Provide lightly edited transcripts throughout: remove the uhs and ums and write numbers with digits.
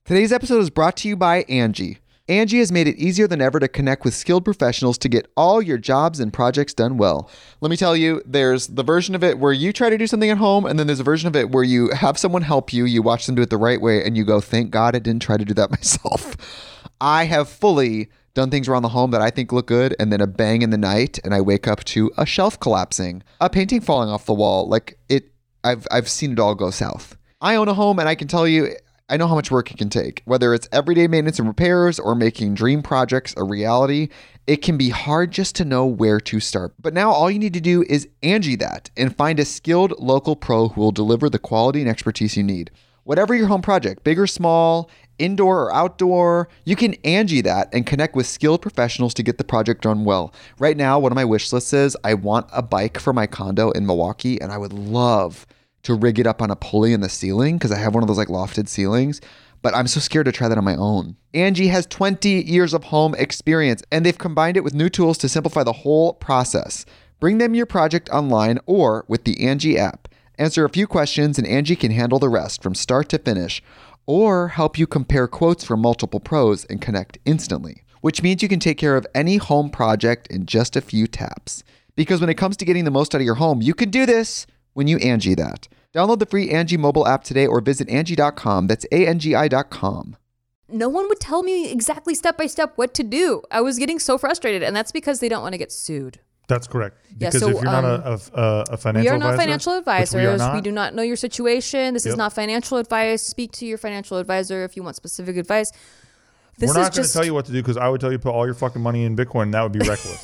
Today's episode is brought to you by Angie. Angie has made it easier than ever to connect with skilled professionals to get all your jobs and projects done well. Let me tell you, there's the version of it where you try to do something at home, and then there's a version of it where you have someone help you, you watch them do it the right way, and you go, thank God I didn't try to do that myself. I have fully done things around the home that I think look good, and then a bang in the night, and I wake up to a shelf collapsing, a painting falling off the wall. I've seen it all go south. I own a home, and I can tell you, I know how much work it can take. Whether it's everyday maintenance and repairs or making dream projects a reality, it can be hard just to know where to start. But now all you need to do is Angie that and find a skilled local pro who will deliver the quality and expertise you need. Whatever your home project, big or small, indoor or outdoor, you can Angie that and connect with skilled professionals to get the project done well. Right now, one of my wish lists is I want a bike for my condo in Milwaukee, and I would love to rig it up on a pulley in the ceiling because I have one of those like lofted ceilings, but I'm so scared to try that on my own. Angie has 20 years of home experience, and they've combined it with new tools to simplify the whole process. Bring them your project online or with the Angie app. Answer a few questions and Angie can handle the rest from start to finish, or help you compare quotes from multiple pros and connect instantly, which means you can take care of any home project in just a few taps. Because when it comes to getting the most out of your home, you can do this when you Angie that. Download the free Angie mobile app today or visit Angie.com. That's ANGI.com. No one would tell me exactly step by step what to do. I was getting so frustrated, and that's because they don't want to get sued. That's correct. Because so, if you're not a financial advisor. We are not financial advisors. We do not know your situation. This is not financial advice. Speak to your financial advisor if you want specific advice. We're not going to tell you what to do because I would tell you to put all your fucking money in Bitcoin, and that would be reckless.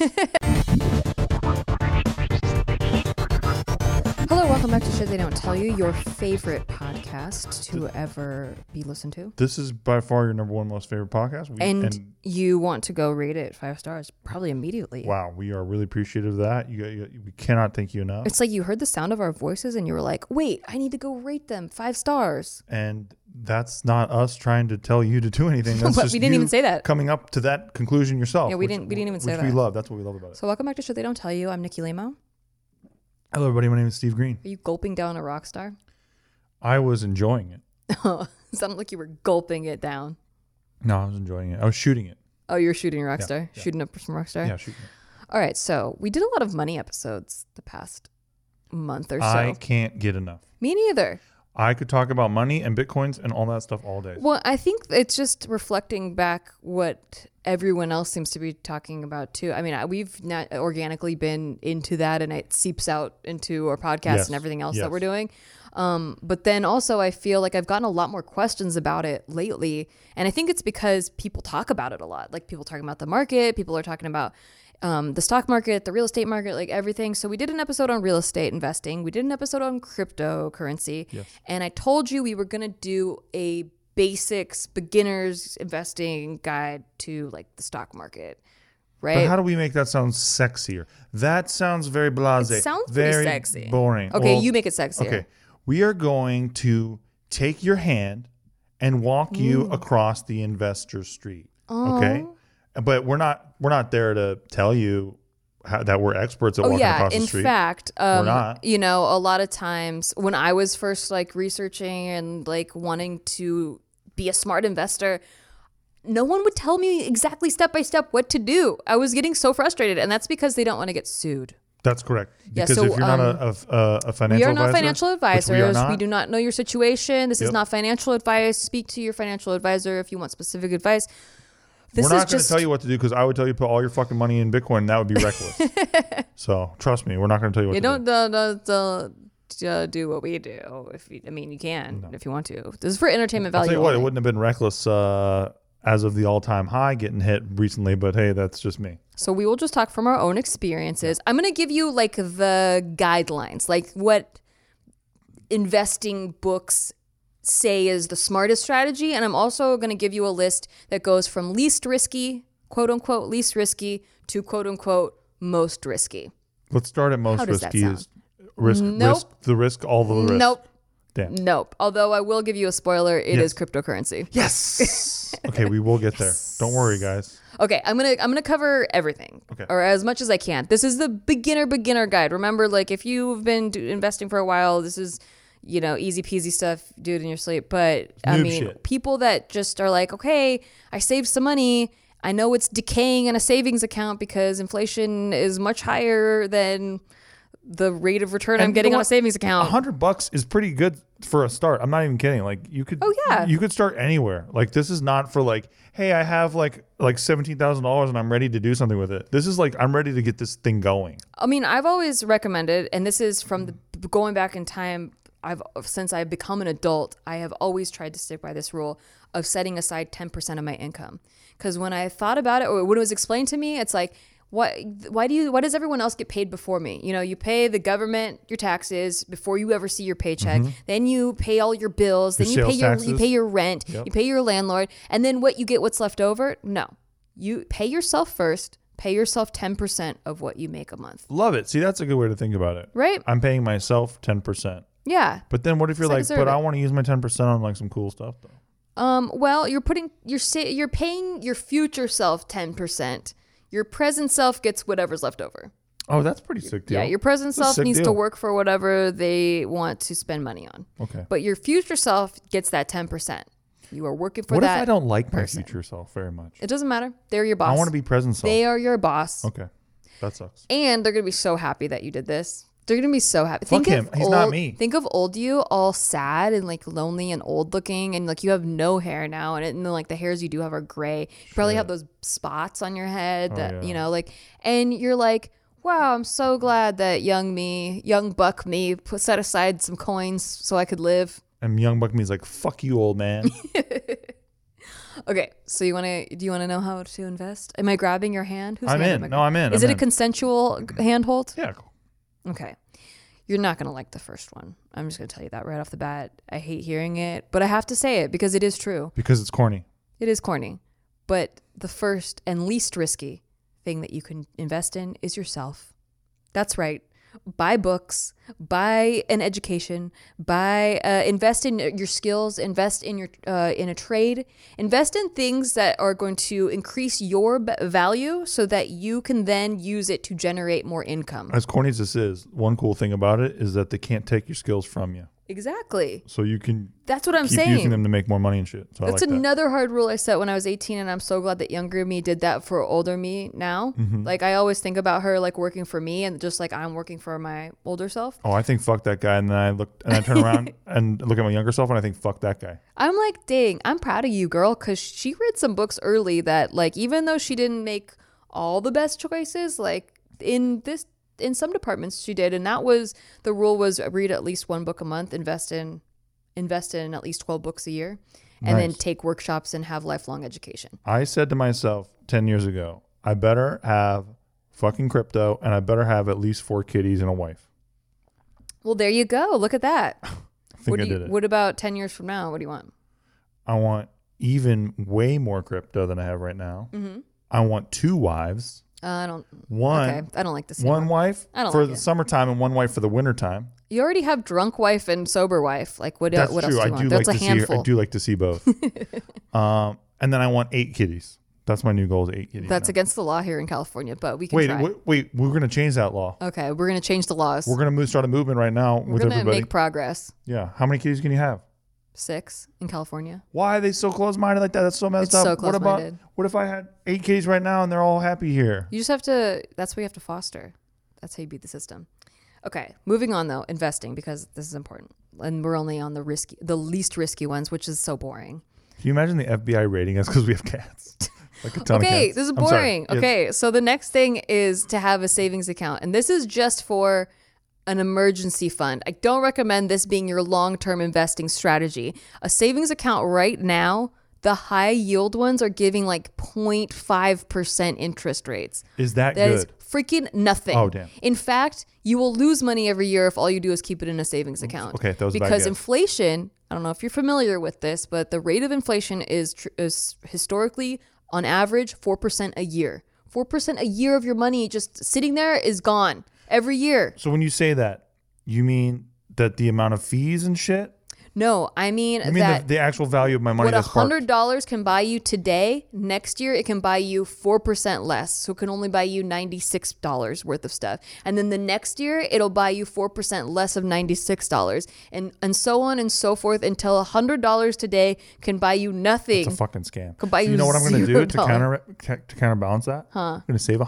Hello, welcome back to Shit They Don't Tell You, your favorite podcast to ever be listened to. This is by far your number one most favorite podcast. And you want to go rate it 5 stars probably immediately. Wow, we are really appreciative of that. We cannot thank you enough. It's like you heard the sound of our voices and you were like, wait, I need to go rate them 5 stars. And that's not us trying to tell you to do anything. That's just we didn't even say that. Coming up to that conclusion yourself. Yeah, we didn't even say that. Which we love. That's what we love about it. So welcome back to Shit They Don't Tell You. I'm Nikki Lamo. Hello, everybody. My name is Steve Green. Are you gulping down a rock star? I was enjoying it. Oh, it sounded like you were gulping it down. No, I was enjoying it. I was shooting it. Oh, you were shooting Rockstar? Yeah. Shooting up some Rockstar? Yeah, shooting it. All right, so we did a lot of money episodes the past month or so. I can't get enough. Me neither. I could talk about money and Bitcoins and all that stuff all day. Well, I think it's just reflecting back what everyone else seems to be talking about too. I mean, we've not organically been into that, and it seeps out into our podcast and everything else that we're doing. But then also I feel like I've gotten a lot more questions about it lately. And I think it's because people talk about it a lot. Like people talking about the market, people are talking about the stock market, the real estate market, like everything. So we did an episode on real estate investing. We did an episode on cryptocurrency. Yes. And I told you we were going to do a basics beginners investing guide to like the stock market. Right? But how do we make that sound sexier? That sounds very blasé. It sounds very pretty sexy. Boring. Okay, you make it sexier. Okay. We are going to take your hand and walk you across the investor street. Okay? But we're not there to tell you that we're experts at walking across the street. In fact, we're not. You know, a lot of times when I was first like researching and like wanting to be a smart investor, no one would tell me exactly step by step what to do. I was getting so frustrated, and that's because they don't want to get sued. That's correct. Yeah, because so, if you're not a financial advisor. We are not financial advisors. We do not know your situation. This is not financial advice. Speak to your financial advisor if you want specific advice. We're not going to tell you what to do because I would tell you to put all your fucking money in Bitcoin, and that would be reckless. So trust me, we're not going to tell you what to do. Don't do what we do. You can if you want to. This is for entertainment value. I'll tell you what, it wouldn't have been reckless as of the all-time high getting hit recently, but hey, that's just me. So we will just talk from our own experiences. I'm going to give you like the guidelines, like what investing books say is the smartest strategy. And I'm also going to give you a list that goes from least risky, quote unquote, least risky to quote unquote, most risky. Let's start at most How does risky. that sound? Risk, all the risk. Nope. Damn. Nope. Although I will give you a spoiler, it is cryptocurrency. Yes. Okay, we will get there. Don't worry, guys. Okay, I'm gonna cover everything, or as much as I can. This is the beginner guide. Remember, like if you've been investing for a while, this is easy peasy stuff, do it in your sleep. But I mean, people that just are like, okay, I saved some money. I know it's decaying in a savings account because inflation is much higher than the rate of return I'm getting on a savings account. $100 is pretty good for a start. I'm not even kidding. Like you could, you could start anywhere. Like this is not for like, hey, I have like $17,000 and I'm ready to do something with it. This is like, I'm ready to get this thing going. I mean, I've always recommended, and this is from going back in time, since I've become an adult, I have always tried to stick by this rule of setting aside 10% of my income. Because when I thought about it, or when it was explained to me, it's like, why does everyone else get paid before me? You pay the government your taxes before you ever see your paycheck. Then you pay all your bills. Then you pay your rent. Yep. You pay your landlord. And then what's left over? No. You pay yourself first. Pay yourself 10% of what you make a month. Love it. See, that's a good way to think about it. Right? I'm paying myself 10%. Yeah. But then what if you're like, but I want to use my 10% on like some cool stuff though? Well, you're paying your future self 10%. Your present self gets whatever's left over. Oh, that's pretty sick deal. Yeah, your present self needs to work for whatever they want to spend money on. Okay. But your future self gets that 10%. You are working for that. What if I don't like my future self very much? It doesn't matter. They're your boss. I want to be present self. They are your boss. Okay. That sucks. And they're going to be so happy that you did this. They're going to be so happy. Fuck him. He's not me. Think of old you all sad and like lonely and old looking, and like you have no hair now, and then like the hairs you do have are gray. You probably have those spots on your head that, and you're like, wow, I'm so glad that young buck me set aside some coins so I could live. And young buck me's like, fuck you, old man. Okay, so do you want to know how to invest? Am I grabbing your hand? I'm in. No, I'm in. Is it a consensual handhold? Yeah, cool. Okay. You're not going to like the first one. I'm just going to tell you that right off the bat. I hate hearing it, but I have to say it because it is true. Because it's corny. It is corny. But the first and least risky thing that you can invest in is yourself. That's right. Buy books, buy an education, invest in your skills, invest in your in a trade, invest in things that are going to increase your value so that you can then use it to generate more income. As corny as this is, one cool thing about it is that they can't take your skills from you. Exactly. So you can That's what I'm keep saying. using them to make more money and shit. So That's another hard rule I set when I was 18, and I'm so glad that younger me did that for older me now. Like I always think about her like working for me, and just like I'm working for my older self. Oh, I think fuck that guy, and then I turn around and look at my younger self, and I think fuck that guy. I'm like, dang, I'm proud of you, girl, because she read some books early that like even though she didn't make all the best choices, like in some departments she did, and the rule was read at least one book a month, invest in at least 12 books a year, and then take workshops and have lifelong education. I said to myself 10 years ago, I better have fucking crypto, and I better have at least 4 kitties and a wife. Well, there you go. Look at that. I think I did it. What about 10 years from now? What do you want? I want even way more crypto than I have right now. I want 2 wives. I don't like the same one wife for like the summertime and one wife for the wintertime. You already have drunk wife and sober wife. Like what else do you want? That's a handful. I do like to see both. And then I want 8 kitties. That's my new goal is 8 kitties. That's against the law here in California, but we can try. Wait, we're going to change that law. Okay, we're going to change the laws. We're going to start a movement right now with everybody. We're going to make progress. Yeah. How many kitties can you have? 6 in California. Why are they so close-minded like that? That's so messed up. So close-minded. What if I had 8 kitties right now and they're all happy here? You just have to, that's what you have to foster. That's how you beat the system. Okay, moving on though, investing, because this is important. And we're only on the least risky ones, which is so boring. Can you imagine the FBI rating us because we have cats? Like a ton of cats. Okay, this is boring. Okay, so the next thing is to have a savings account. And this is just for an emergency fund. I don't recommend this being your long-term investing strategy. A savings account right now, the high yield ones are giving like 0.5% interest rates. Is that good? That is freaking nothing. Oh, damn. In fact, you will lose money every year if all you do is keep it in a savings account. Okay, that was because inflation, I don't know if you're familiar with this, but the rate of inflation is historically on average 4% a year. 4% a year of your money just sitting there is gone every year. So when you say that, you mean that the amount of fees and shit? No, I mean the actual value of my money. What $100 can buy you today, next year it can buy you 4% less. So it can only buy you $96 worth of stuff. And then the next year it'll buy you 4% less of $96. And so on and so forth until $100 today can buy you nothing. It's a fucking scam. Can buy you know what I'm going to do $0. to counterbalance that? Huh? I'm going to save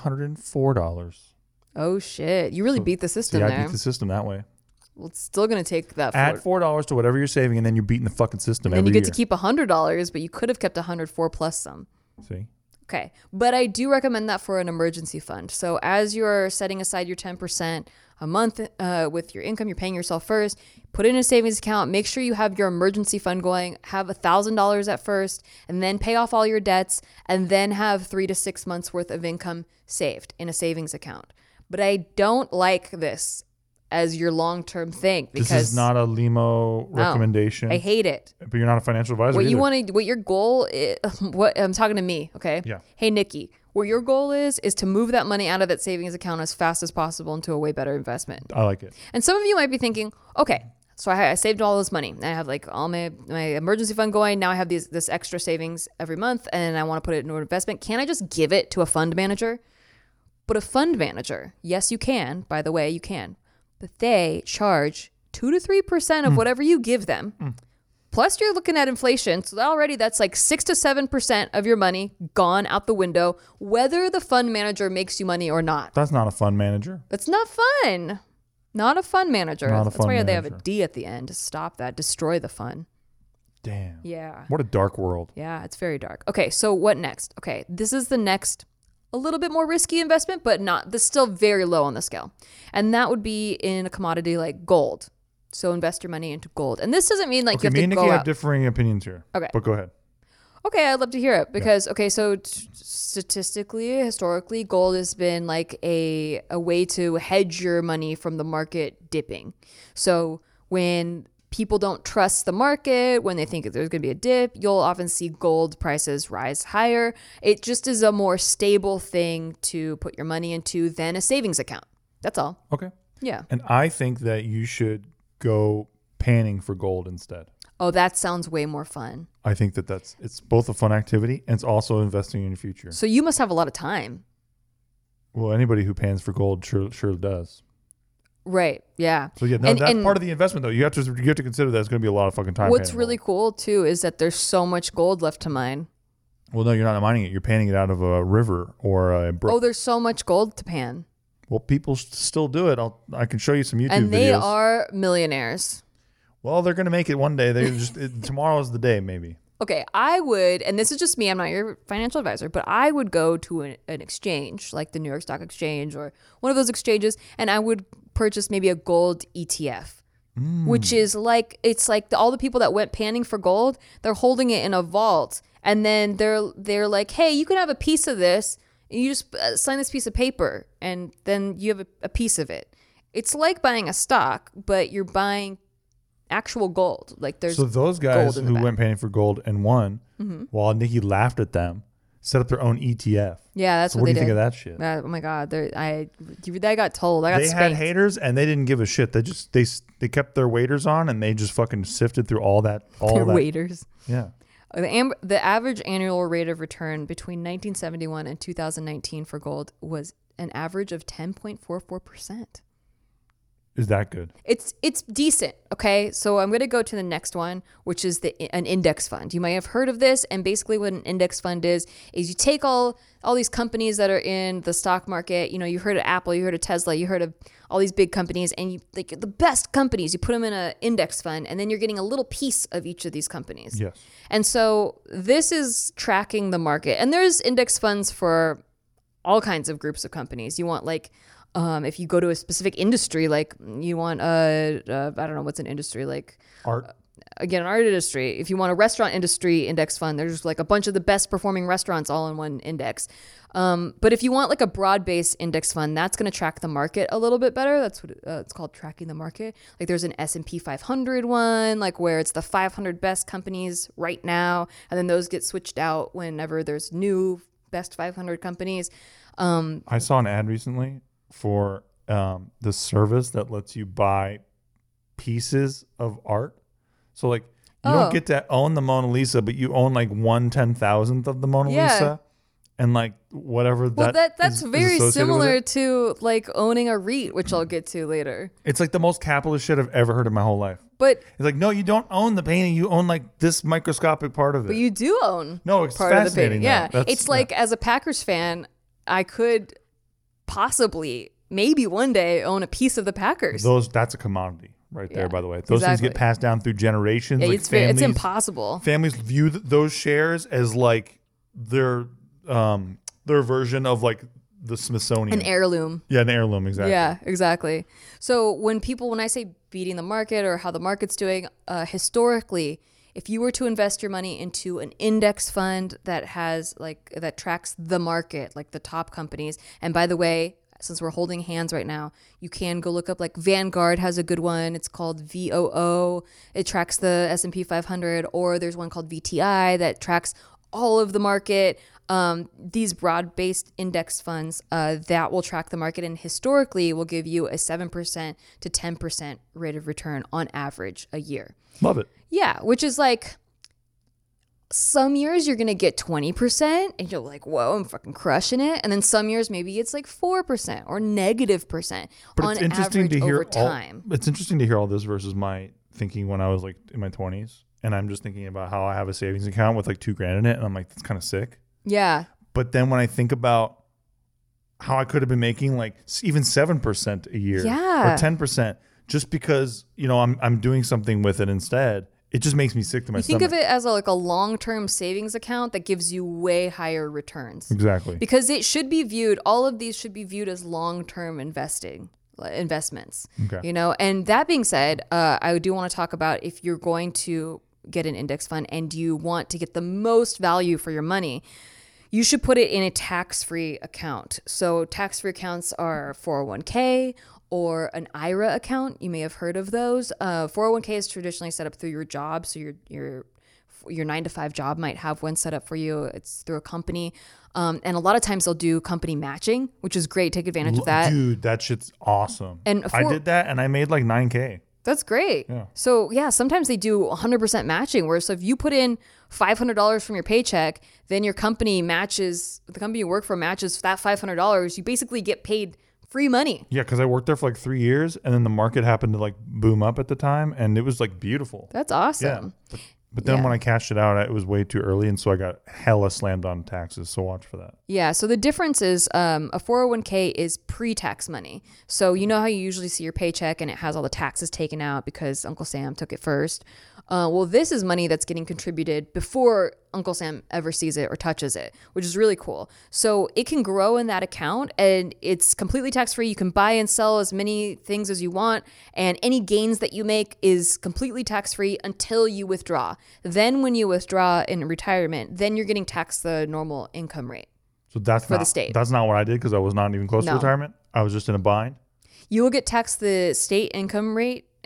$104. Oh shit! You really beat the system I there. beat the system that way. Well, it's still going to take that. Add $4 to whatever you're saving, and then you're beating the fucking system every year. And you get to keep $100, but you could have kept $104 plus some. See? Okay, but I do recommend that for an emergency fund. So as you're setting aside your 10% a month with your income, you're paying yourself first. Put it in a savings account. Make sure you have your emergency fund going. Have $1,000 at first, and then pay off all your debts, and then have 3 to 6 months worth of income saved in a savings account. But I don't like this as your long-term thing because this is not a Limo recommendation. I hate it. But you're not a financial advisor. What your goal is, what I'm talking to me, okay? Yeah. Hey Nikki, what your goal is to move that money out of that savings account as fast as possible into a way better investment. I like it. And some of you might be thinking, okay, so I saved all this money. I have like all my emergency fund going. Now I have this extra savings every month and I want to put it into an investment. Can I just give it to a fund manager? But a fund manager, yes, you can. By the way, you can. But they charge 2 to 3% of whatever you give them. Plus, you're looking at inflation. So already that's like 6 to 7% of your money gone out the window, whether the fund manager makes you money or not. That's not a fund manager. That's not fun. Not a fund manager. That's why they have a D at the end to stop that, destroy the fun. Damn. Yeah. What a dark world. Yeah, it's very dark. Okay, so what next? Okay, this is the next a little bit more risky investment, but not, this still very low on the scale. And that would be in a commodity like gold. So invest your money into gold. And this doesn't mean like you have to go out. Me and Nikki have differing opinions here. Okay. But go ahead. Okay, I'd love to hear it because, so statistically, historically, gold has been like a way to hedge your money from the market dipping. So when people don't trust the market, when they think there's going to be a dip, you'll often see gold prices rise higher. It just is a more stable thing to put your money into than a savings account. That's all. Okay. Yeah. And I think that you should go panning for gold instead. Oh, that sounds way more fun. I think that it's both a fun activity and it's also investing in your future. So you must have a lot of time. Well, anybody who pans for gold sure does. Right. Yeah. So yeah, that's part of the investment though. You have to consider that it's going to be a lot of fucking time. What's really cool too is that there's so much gold left to mine. Well, no, you're not mining it. You're panning it out of a river or a brook. Oh, there's so much gold to pan. Well, people still do it. I can show you some YouTube videos. And they are millionaires. Well, they're going to make it one day. Tomorrow's the day, maybe. Okay, I would, and this is just me, I'm not your financial advisor, but I would go to an exchange like the New York Stock Exchange or one of those exchanges, and I would purchase maybe a gold ETF, which is like, it's like all the people that went panning for gold, they're holding it in a vault, and then they're like, hey, you can have a piece of this, and you just sign this piece of paper, and then you have a piece of it. It's like buying a stock, but you're buying actual gold. Like there's so those guys who went panning for gold and won, while Nikki laughed at them, set up their own ETF. Yeah, that's so what they did. What do you think of that shit? Oh my god, I got told. I got they spanked. had haters and they didn't give a shit. They kept their waders on and they just fucking sifted through all that. Waders. Yeah. The average annual rate of return between 1971 and 2019 for gold was an average of 10.44%. Is that good? It's decent. Okay, so I'm going to go to the next one, which is an index fund. You might have heard of this, and basically what an index fund is you take all these companies that are in the stock market. You know, you heard of Apple, you heard of Tesla, you heard of all these big companies, and you like the best companies. You put them in an index fund, and then you're getting a little piece of each of these companies. Yes. And so this is tracking the market, and there's index funds for all kinds of groups of companies. You want like. If you go to a specific industry, like you want I don't know what's an industry like art. Again, an art industry. If you want a restaurant industry index fund, there's like a bunch of the best performing restaurants all in one index. But if you want like a broad-based index fund, that's going to track the market a little bit better. That's what it's called, tracking the market. Like there's an S&P 500 one, like where it's the 500 best companies right now, and then those get switched out whenever there's new best 500 companies. I saw an ad recently for the service that lets you buy pieces of art. So like you don't get to own the Mona Lisa, but you own like 1/10,000th of the Mona Lisa. And like whatever that's very similar to like owning a REIT, which I'll get to later. It's like the most capitalist shit I've ever heard in my whole life. But it's like, no, you don't own the painting. You own like this microscopic part of it. But you do own it's part of the painting. Yeah. It's like as a Packers fan, I could possibly maybe one day own a piece of the Packers. That's a commodity right there, by the way. Those things get passed down through generations. Yeah, like it's impossible. Families view those shares as like their version of like the Smithsonian. An heirloom. Yeah, an heirloom, exactly. Yeah, exactly. So when I say beating the market or how the market's doing, historically, if you were to invest your money into an index fund that tracks the market, like the top companies, and by the way, since we're holding hands right now, you can go look up like Vanguard has a good one. It's called VOO. It tracks the S&P 500, or there's one called VTI that tracks all of the market. These broad-based index funds that will track the market and historically will give you a 7% to 10% rate of return on average a year. Love it. Yeah, which is like some years you're going to get 20% and you're like, whoa, I'm fucking crushing it. And then some years maybe it's like 4% or -% on average over time. It's interesting to hear all this versus my thinking when I was like in my 20s. And I'm just thinking about how I have a savings account with like $2,000 in it. And I'm like, that's kind of sick. Yeah. But then when I think about how I could have been making like even 7% a year or 10%, just because, I'm doing something with it instead, it just makes me sick to my stomach. Think of it as a long-term savings account that gives you way higher returns. Exactly. Because all of these should be viewed as long-term investments. Okay. And that being said, I do want to talk about if you're going to get an index fund and you want to get the most value for your money, you should put it in a tax-free account. So tax-free accounts are 401k or an IRA account. You may have heard of those. 401k is traditionally set up through your job. So your 9-to-5 job might have one set up for you. It's through a company. And a lot of times they'll do company matching, which is great. Take advantage of that. Dude, that shit's awesome. And I did that and I made like $9,000. That's great. Yeah. So sometimes they do 100% matching, where so if you put in $500 from your paycheck, then the company you work for matches that $500. You basically get paid free money. Yeah, because I worked there for like 3 years, and then the market happened to like boom up at the time, and it was like beautiful. That's awesome. Yeah. But then when I cashed it out, it was way too early, and so I got hella slammed on taxes. So watch for that. Yeah. So the difference is a 401k is pre-tax money. So you know how you usually see your paycheck and it has all the taxes taken out because Uncle Sam took it first. Well, this is money that's getting contributed before Uncle Sam ever sees it or touches it, which is really cool. So it can grow in that account and it's completely tax-free. You can buy and sell as many things as you want, and any gains that you make is completely tax-free until you withdraw. Then when you withdraw in retirement, then you're getting taxed the normal income rate. So that's for the state. That's not what I did because I was not even close to retirement. I was just in a bind. You will get taxed the state income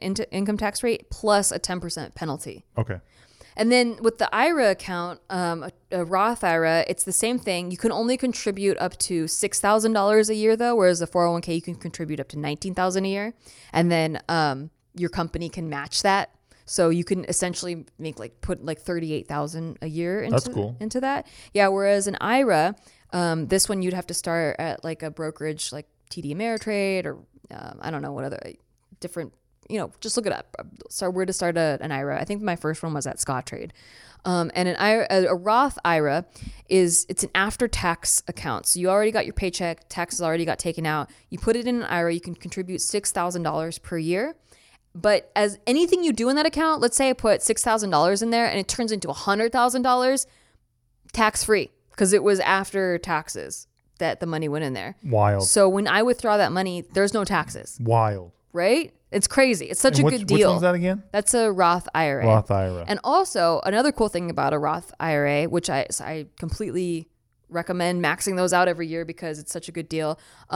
tax rate plus a 10% penalty. Okay. And then with the IRA account, a Roth IRA, it's the same thing. You can only contribute up to $6,000 a year though, whereas the 401k you can contribute up to $19,000 a year, and then your company can match that. So you can essentially put $38,000 a year into that. Yeah. Whereas an IRA, this one you'd have to start at like a brokerage like TD Ameritrade or I don't know what other different. Just look it up. So where to start an IRA. I think my first one was at Scottrade. And a Roth IRA it's an after-tax account. So you already got your paycheck, taxes already got taken out. You put it in an IRA, you can contribute $6,000 per year. But as anything you do in that account, let's say I put $6,000 in there and it turns into $100,000, tax-free because it was after taxes that the money went in there. Wild. So when I withdraw that money, there's no taxes. Wild. Right? It's crazy. It's such a good deal. Which one's that again? That's a Roth IRA. Roth IRA. And also, another cool thing about a Roth IRA, which I completely recommend maxing those out every year because it's such a good deal,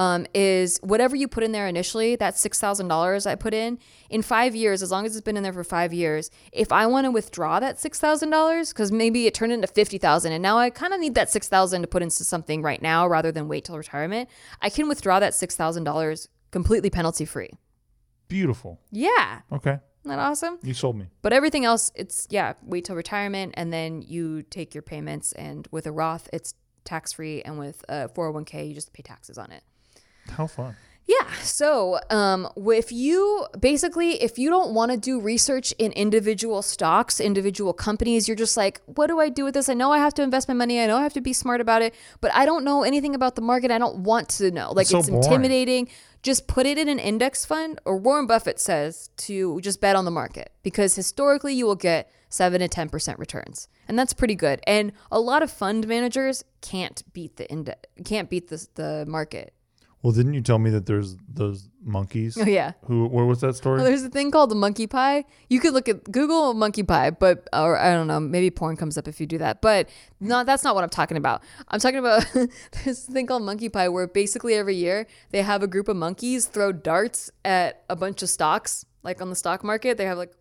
is whatever you put in there initially, that $6,000 I put in 5 years, as long as it's been in there for 5 years, if I want to withdraw that $6,000, because maybe it turned into $50,000 and now I kind of need that $6,000 to put into something right now rather than wait till retirement, I can withdraw that $6,000 completely penalty free. Beautiful. Yeah. Okay. Isn't that awesome? You sold me. But everything else, it's, wait till retirement and then you take your payments. And with a Roth, it's tax-free. And with a 401k, you just pay taxes on it. How fun. Yeah. So if you don't want to do research in individual stocks, individual companies, you're just like, what do I do with this? I know I have to invest my money. I know I have to be smart about it, but I don't know anything about the market. I don't want to know. Like, it's intimidating. Just put it in an index fund, or Warren Buffett says to just bet on the market, because historically you will get 7 to 10% returns. And that's pretty good. And a lot of fund managers can't beat the market. Well, didn't you tell me that there's those monkeys? Oh, yeah. Where was that story? Well, there's a thing called the monkey pie. You could Google monkey pie, or I don't know, maybe porn comes up if you do that. But that's not what I'm talking about. I'm talking about this thing called monkey pie, where basically every year they have a group of monkeys throw darts at a bunch of stocks, like on the stock market. They have like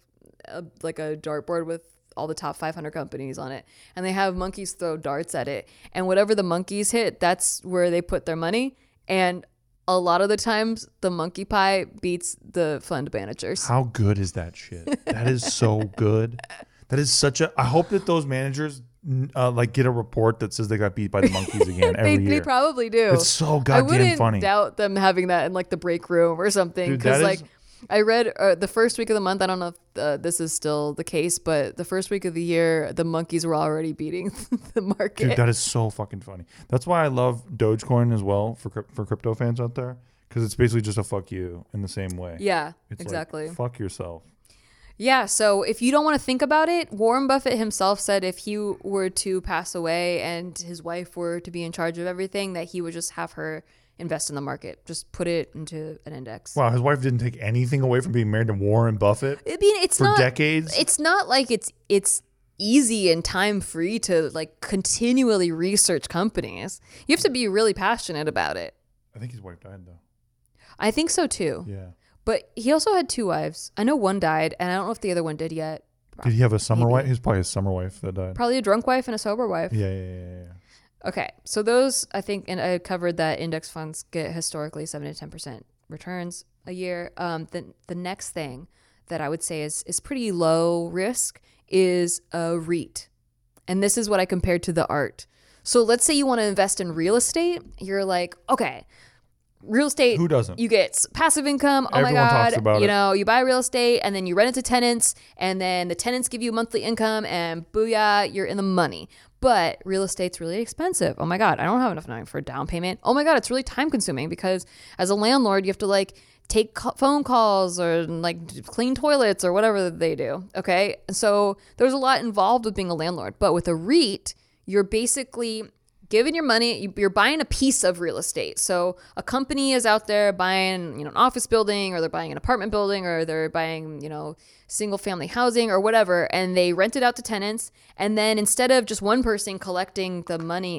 a dartboard with all the top 500 companies on it, and they have monkeys throw darts at it, and whatever the monkeys hit, that's where they put their money. And a lot of the times the monkey pie beats the fund managers. How good is that shit? That is so good. That is I hope that those managers get a report that says they got beat by the monkeys again every year. They probably do. It's so goddamn funny. I wouldn't doubt them having that in like the break room or something. Because I read the first week of the month, I don't know if this is still the case, but the first week of the year, the monkeys were already beating the market. Dude, that is so fucking funny. That's why I love Dogecoin as well for crypto fans out there, because it's basically just a fuck you in the same way. Yeah, it's exactly. Like, fuck yourself. Yeah, so if you don't want to think about it, Warren Buffett himself said if he were to pass away and his wife were to be in charge of everything, that he would just have her invest in the market. Just put it into an index. Wow, his wife didn't take anything away from being married to Warren Buffett. I mean, it's for not decades. It's not like it's easy and time free to like continually research companies. You have to be really passionate about it. I think his wife died though. I think so too. Yeah. But he also had 2 wives. I know one died, and I don't know if the other one did yet. Did he have a summer wife? He was probably a summer wife that died. Probably a drunk wife and a sober wife. Yeah. Okay, so those, I think, and I covered that index funds get historically 7 to 10% returns a year. The next thing that I would say is pretty low risk is a REIT. And this is what I compared to the art. So let's say you want to invest in real estate. You're like, okay, real estate. Who doesn't? You get passive income. Oh Everyone my God. talks about it. You buy real estate and then you rent it to tenants, and then the tenants give you monthly income, and booyah, you're in the money. But real estate's really expensive. Oh my God, I don't have enough money for a down payment. Oh my God, it's really time consuming, because as a landlord, you have to like take phone calls or like clean toilets or whatever they do. Okay. And so there's a lot involved with being a landlord. But with a REIT, you're basically giving your money, you're buying a piece of real estate. So a company is out there buying, an office building, or they're buying an apartment building, or they're buying, single family housing or whatever, and they rent it out to tenants. And then instead of just one person collecting the money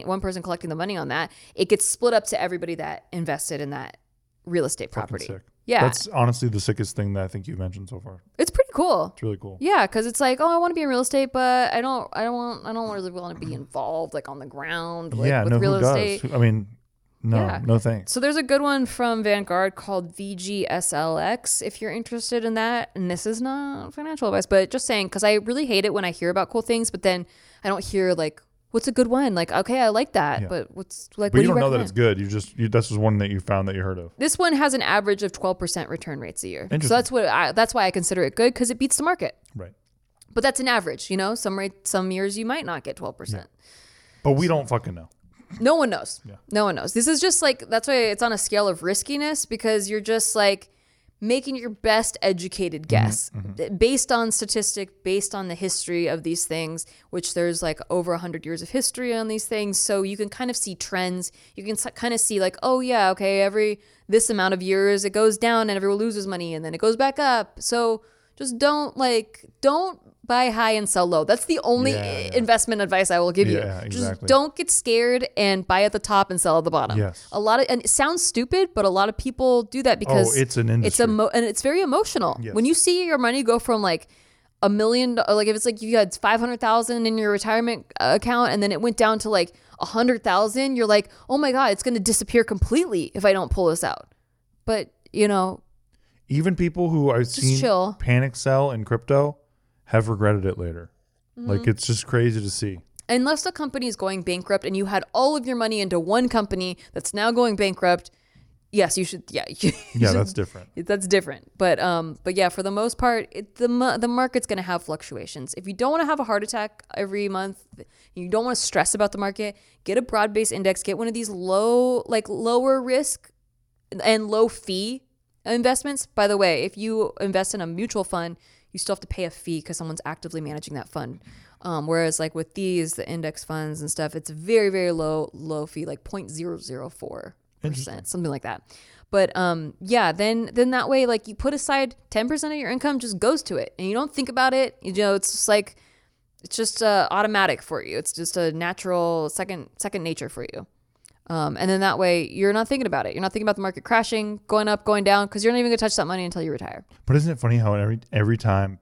on that, it gets split up to everybody that invested in that real estate property. Sick. Yeah. That's honestly the sickest thing that I think you've mentioned so far. It's pretty cool. It's really cool. Yeah, because it's like, I want to be in real estate, but I don't really want to be involved like on the ground with real estate. I mean, no thanks. So there's a good one from Vanguard called VGSLX if you're interested in that. And this is not financial advice, but just saying, because I really hate it when I hear about cool things, but then I don't hear like, what's a good one? Like, okay, I like that, but what's like? But what you don't know recommend? that it's good. That's just one that you found that you heard of. This one has an average of 12% return rates a year. So that's why I consider it good, because it beats the market. Right. But that's an average. Some years you might not get 12%. Yeah. But we don't fucking know. No one knows. Yeah. No one knows. This is just like, that's why it's on a scale of riskiness, because you're just like making your best educated guess based on statistic, based on the history of these things, which there's like over 100 years of history on these things. So you can kind of see trends. You can kind of see like, oh yeah, okay, every this amount of years it goes down and everyone loses money and then it goes back up. So just don't buy high and sell low. That's the only investment advice I will give you. Exactly. Just don't get scared and buy at the top and sell at the bottom. Yes. And it sounds stupid, but a lot of people do that because it's an industry. And it's very emotional. Yes. When you see your money go from like $1 million, like if it's like you had 500,000 in your retirement account and then it went down to like 100,000, you're like, oh my God, it's going to disappear completely if I don't pull this out. But even people who I've seen chill. panic sell in crypto have regretted it later. Like, it's just crazy to see. Unless the company is going bankrupt and you had all of your money into one company that's now going bankrupt, yes, you should. Yeah, That's different. That's different. But yeah, for the most part, the market's going to have fluctuations. If you don't want to have a heart attack every month, you don't want to stress about the market, get a broad-based index, get one of these lower risk and low fee investments. By the way, if you invest in a mutual fund, you still have to pay a fee because someone's actively managing that fund. Whereas like with the index funds and stuff, it's very, very low fee, like 0.004%, something like that. But yeah, then that way, like you put aside 10% of your income just goes to it and you don't think about it. You know, it's just like, it's just automatic for you. It's just a natural second nature for you. And then that way you're not thinking about it. You're not thinking about the market crashing, going up, going down, because you're not even gonna touch that money until you retire. But isn't it funny how every time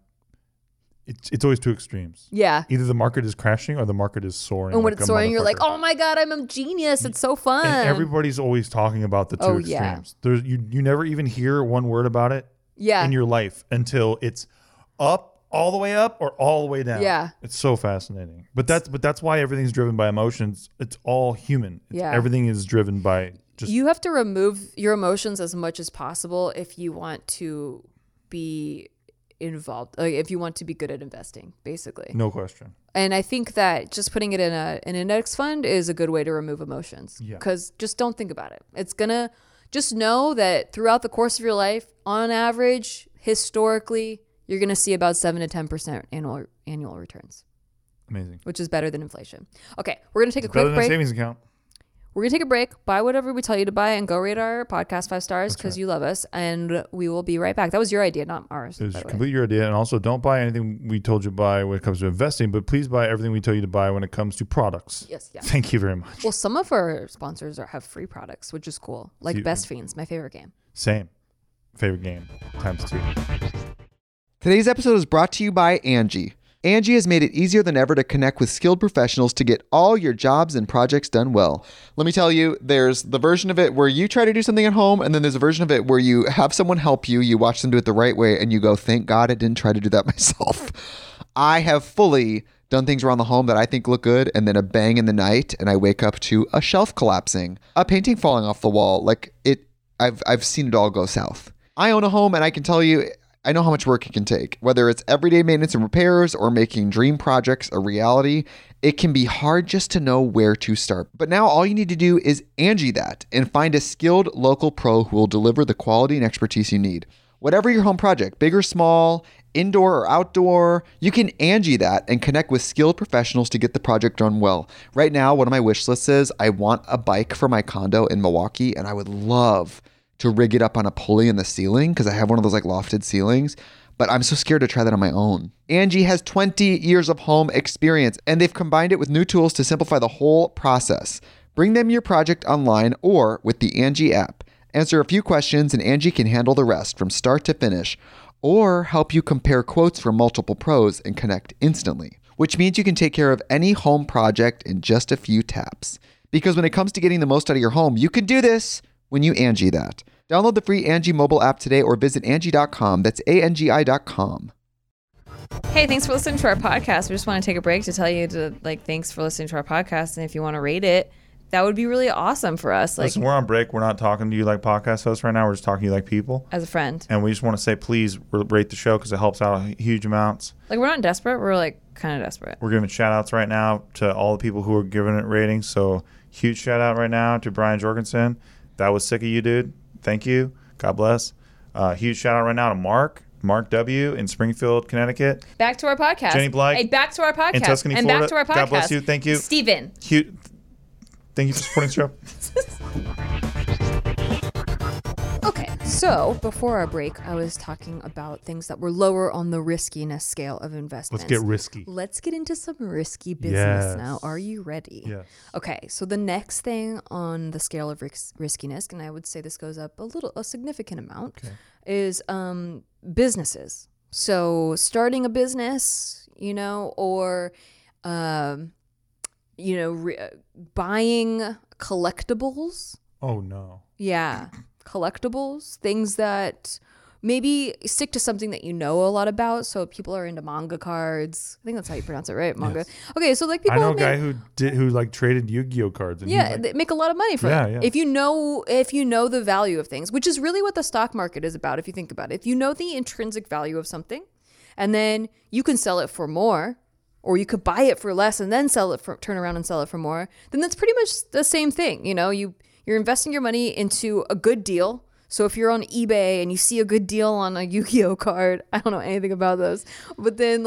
it's always two extremes. Yeah. Either the market is crashing or the market is soaring. And when it's soaring, you're like, oh my God, I'm a genius. It's so fun. And everybody's always talking about the two extremes. Yeah. You never even hear one word about it in your life until it's up, all the way up, or all the way down. Yeah. It's so fascinating. But that's why everything's driven by emotions. It's all human. Everything is driven by just... You have to remove your emotions as much as possible if you want to be involved, like if you want to be good at investing, basically. No question. And I think that just putting it in an index fund is a good way to remove emotions. Because just don't think about it. It's gonna, just know that throughout the course of your life, on average, historically, you're gonna see about 7 to 10% annual returns. Amazing. Which is better than inflation. Okay, we're gonna take a quick break. Better than a savings account. We're going to take a break, buy whatever we tell you to buy, and go rate our podcast 5 stars because you love us. And we will be right back. That was your idea, not ours. It was completely your idea. And also, don't buy anything we told you to buy when it comes to investing, but please buy everything we tell you to buy when it comes to products. Yes, yeah. Thank you very much. Well, some of our sponsors have free products, which is cool. Like Best Fiends, my favorite game. Same. Favorite game times 2. Today's episode is brought to you by Angie. Angie has made it easier than ever to connect with skilled professionals to get all your jobs and projects done well. Let me tell you, there's the version of it where you try to do something at home, and then there's a version of it where you have someone help you, you watch them do it the right way, and you go, thank God I didn't try to do that myself. I have fully done things around the home that I think look good, and then a bang in the night, and I wake up to a shelf collapsing, a painting falling off the wall. Like I've seen it all go south. I own a home, and I can tell you, I know how much work it can take. Whether it's everyday maintenance and repairs or making dream projects a reality, it can be hard just to know where to start. But now all you need to do is Angie that and find a skilled local pro who will deliver the quality and expertise you need. Whatever your home project, big or small, indoor or outdoor, you can Angie that and connect with skilled professionals to get the project done well. Right now, one of my wish lists is I want a bike for my condo in Milwaukee, and I would love to rig it up on a pulley in the ceiling because I have one of those like lofted ceilings, but I'm so scared to try that on my own. Angie has 20 years of home experience, and they've combined it with new tools to simplify the whole process. Bring them your project online or with the Angie app. Answer a few questions and Angie can handle the rest from start to finish, or help you compare quotes from multiple pros and connect instantly, which means you can take care of any home project in just a few taps. Because when it comes to getting the most out of your home, you can do this when you Angie that. Download the free Angie mobile app today or visit Angie.com. That's ANGI.com. Hey, thanks for listening to our podcast. We just want to take a break to tell you thanks for listening to our podcast. And if you want to rate it, that would be really awesome for us. Listen, we're on break. We're not talking to you like podcast hosts right now. We're just talking to you like people. As a friend. And we just want to say, please rate the show because it helps out huge amounts. Like, we're not desperate. We're kind of desperate. We're giving shout outs right now to all the people who are giving it ratings. So huge shout out right now to Brian Jorgensen. That was sick of you, dude. Thank you. God bless. Huge shout out right now to Mark W. in Springfield, Connecticut. Back to our podcast. Jenny Blythe. Hey, back to our podcast. In Tuscany, and Florida. Back to our podcast. God bless you. Thank you. Steven. Thank you for supporting the show. Okay, so before our break, I was talking about things that were lower on the riskiness scale of investments. Let's get risky. Let's get into some risky business now. Are you ready? Yes. Okay, so the next thing on the scale of riskiness, and I would say this goes up a significant amount, is businesses. So starting a business, or buying collectibles. Oh no. Yeah. Collectibles, things that maybe stick to something that you know a lot about. So people are into manga cards. I think that's how you pronounce it, right? Manga. Yes. Okay, so like people. I know a guy who like traded Yu-Gi-Oh cards. And they make a lot of money from it. Yeah. If you know the value of things, which is really what the stock market is about. If you think about it, if you know the intrinsic value of something, and then you can sell it for more, or you could buy it for less and then turn around and sell it for more, then that's pretty much the same thing. You know, you're investing your money into a good deal. So if you're on eBay and you see a good deal on a Yu-Gi-Oh card, I don't know anything about those, but then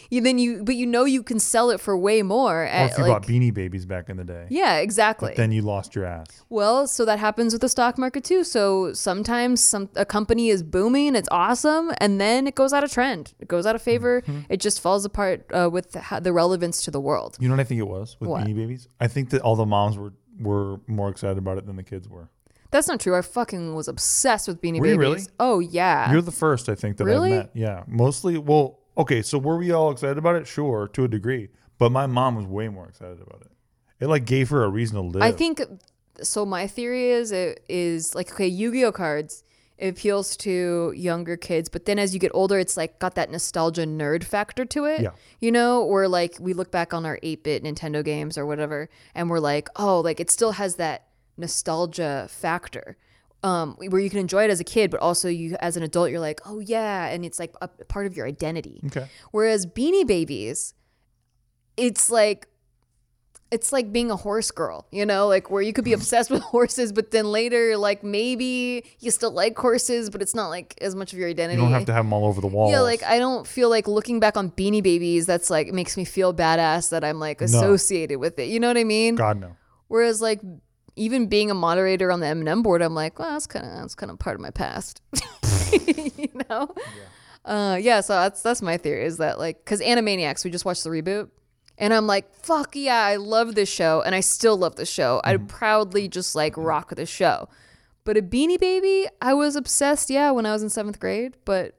you can sell it for way more. Or if you bought Beanie Babies back in the day. Yeah, exactly. But then you lost your ass. Well, so that happens with the stock market too. So sometimes a company is booming, it's awesome, and then it goes out of trend. It goes out of favor. Mm-hmm. It just falls apart with the relevance to the world. You know what I think it was with Beanie Babies? I think that all the moms were more excited about it than the kids were. That's not true. I fucking was obsessed with Beanie Babies. Were you really? Oh, yeah. You're the first, I think, that I've met. Yeah. Mostly, well, okay, so were we all excited about it? Sure, to a degree. But my mom was way more excited about it. It, like, gave her a reason to live. I think, so my theory is like, okay, Yu-Gi-Oh cards, it appeals to younger kids. But then as you get older, it's, like, got that nostalgia nerd factor to it. Yeah. You know? Where, like, we look back on our 8-bit Nintendo games or whatever, and we're like, oh, like, it still has that nostalgia factor where you can enjoy it as a kid, but also you as an adult, you're like, oh yeah, and it's like a part of your identity. Okay. Whereas Beanie Babies, it's like being a horse girl, you know, like where you could be obsessed with horses, but then later, like maybe you still like horses, but it's not like as much of your identity. You don't have to have them all over the walls. Yeah, like I don't feel like looking back on Beanie Babies, that's like, it makes me feel badass that I'm like associated with it. You know what I mean? God, no. Whereas like even being a moderator on the M&M board, I'm like, well, that's kind of part of my past, you know? Yeah. So that's my theory is that like, cause Animaniacs, we just watched the reboot and I'm like, fuck yeah, I love this show. And I still love the show. I proudly just like rock the show. But a Beanie Baby, I was obsessed. Yeah. When I was in 7th grade, but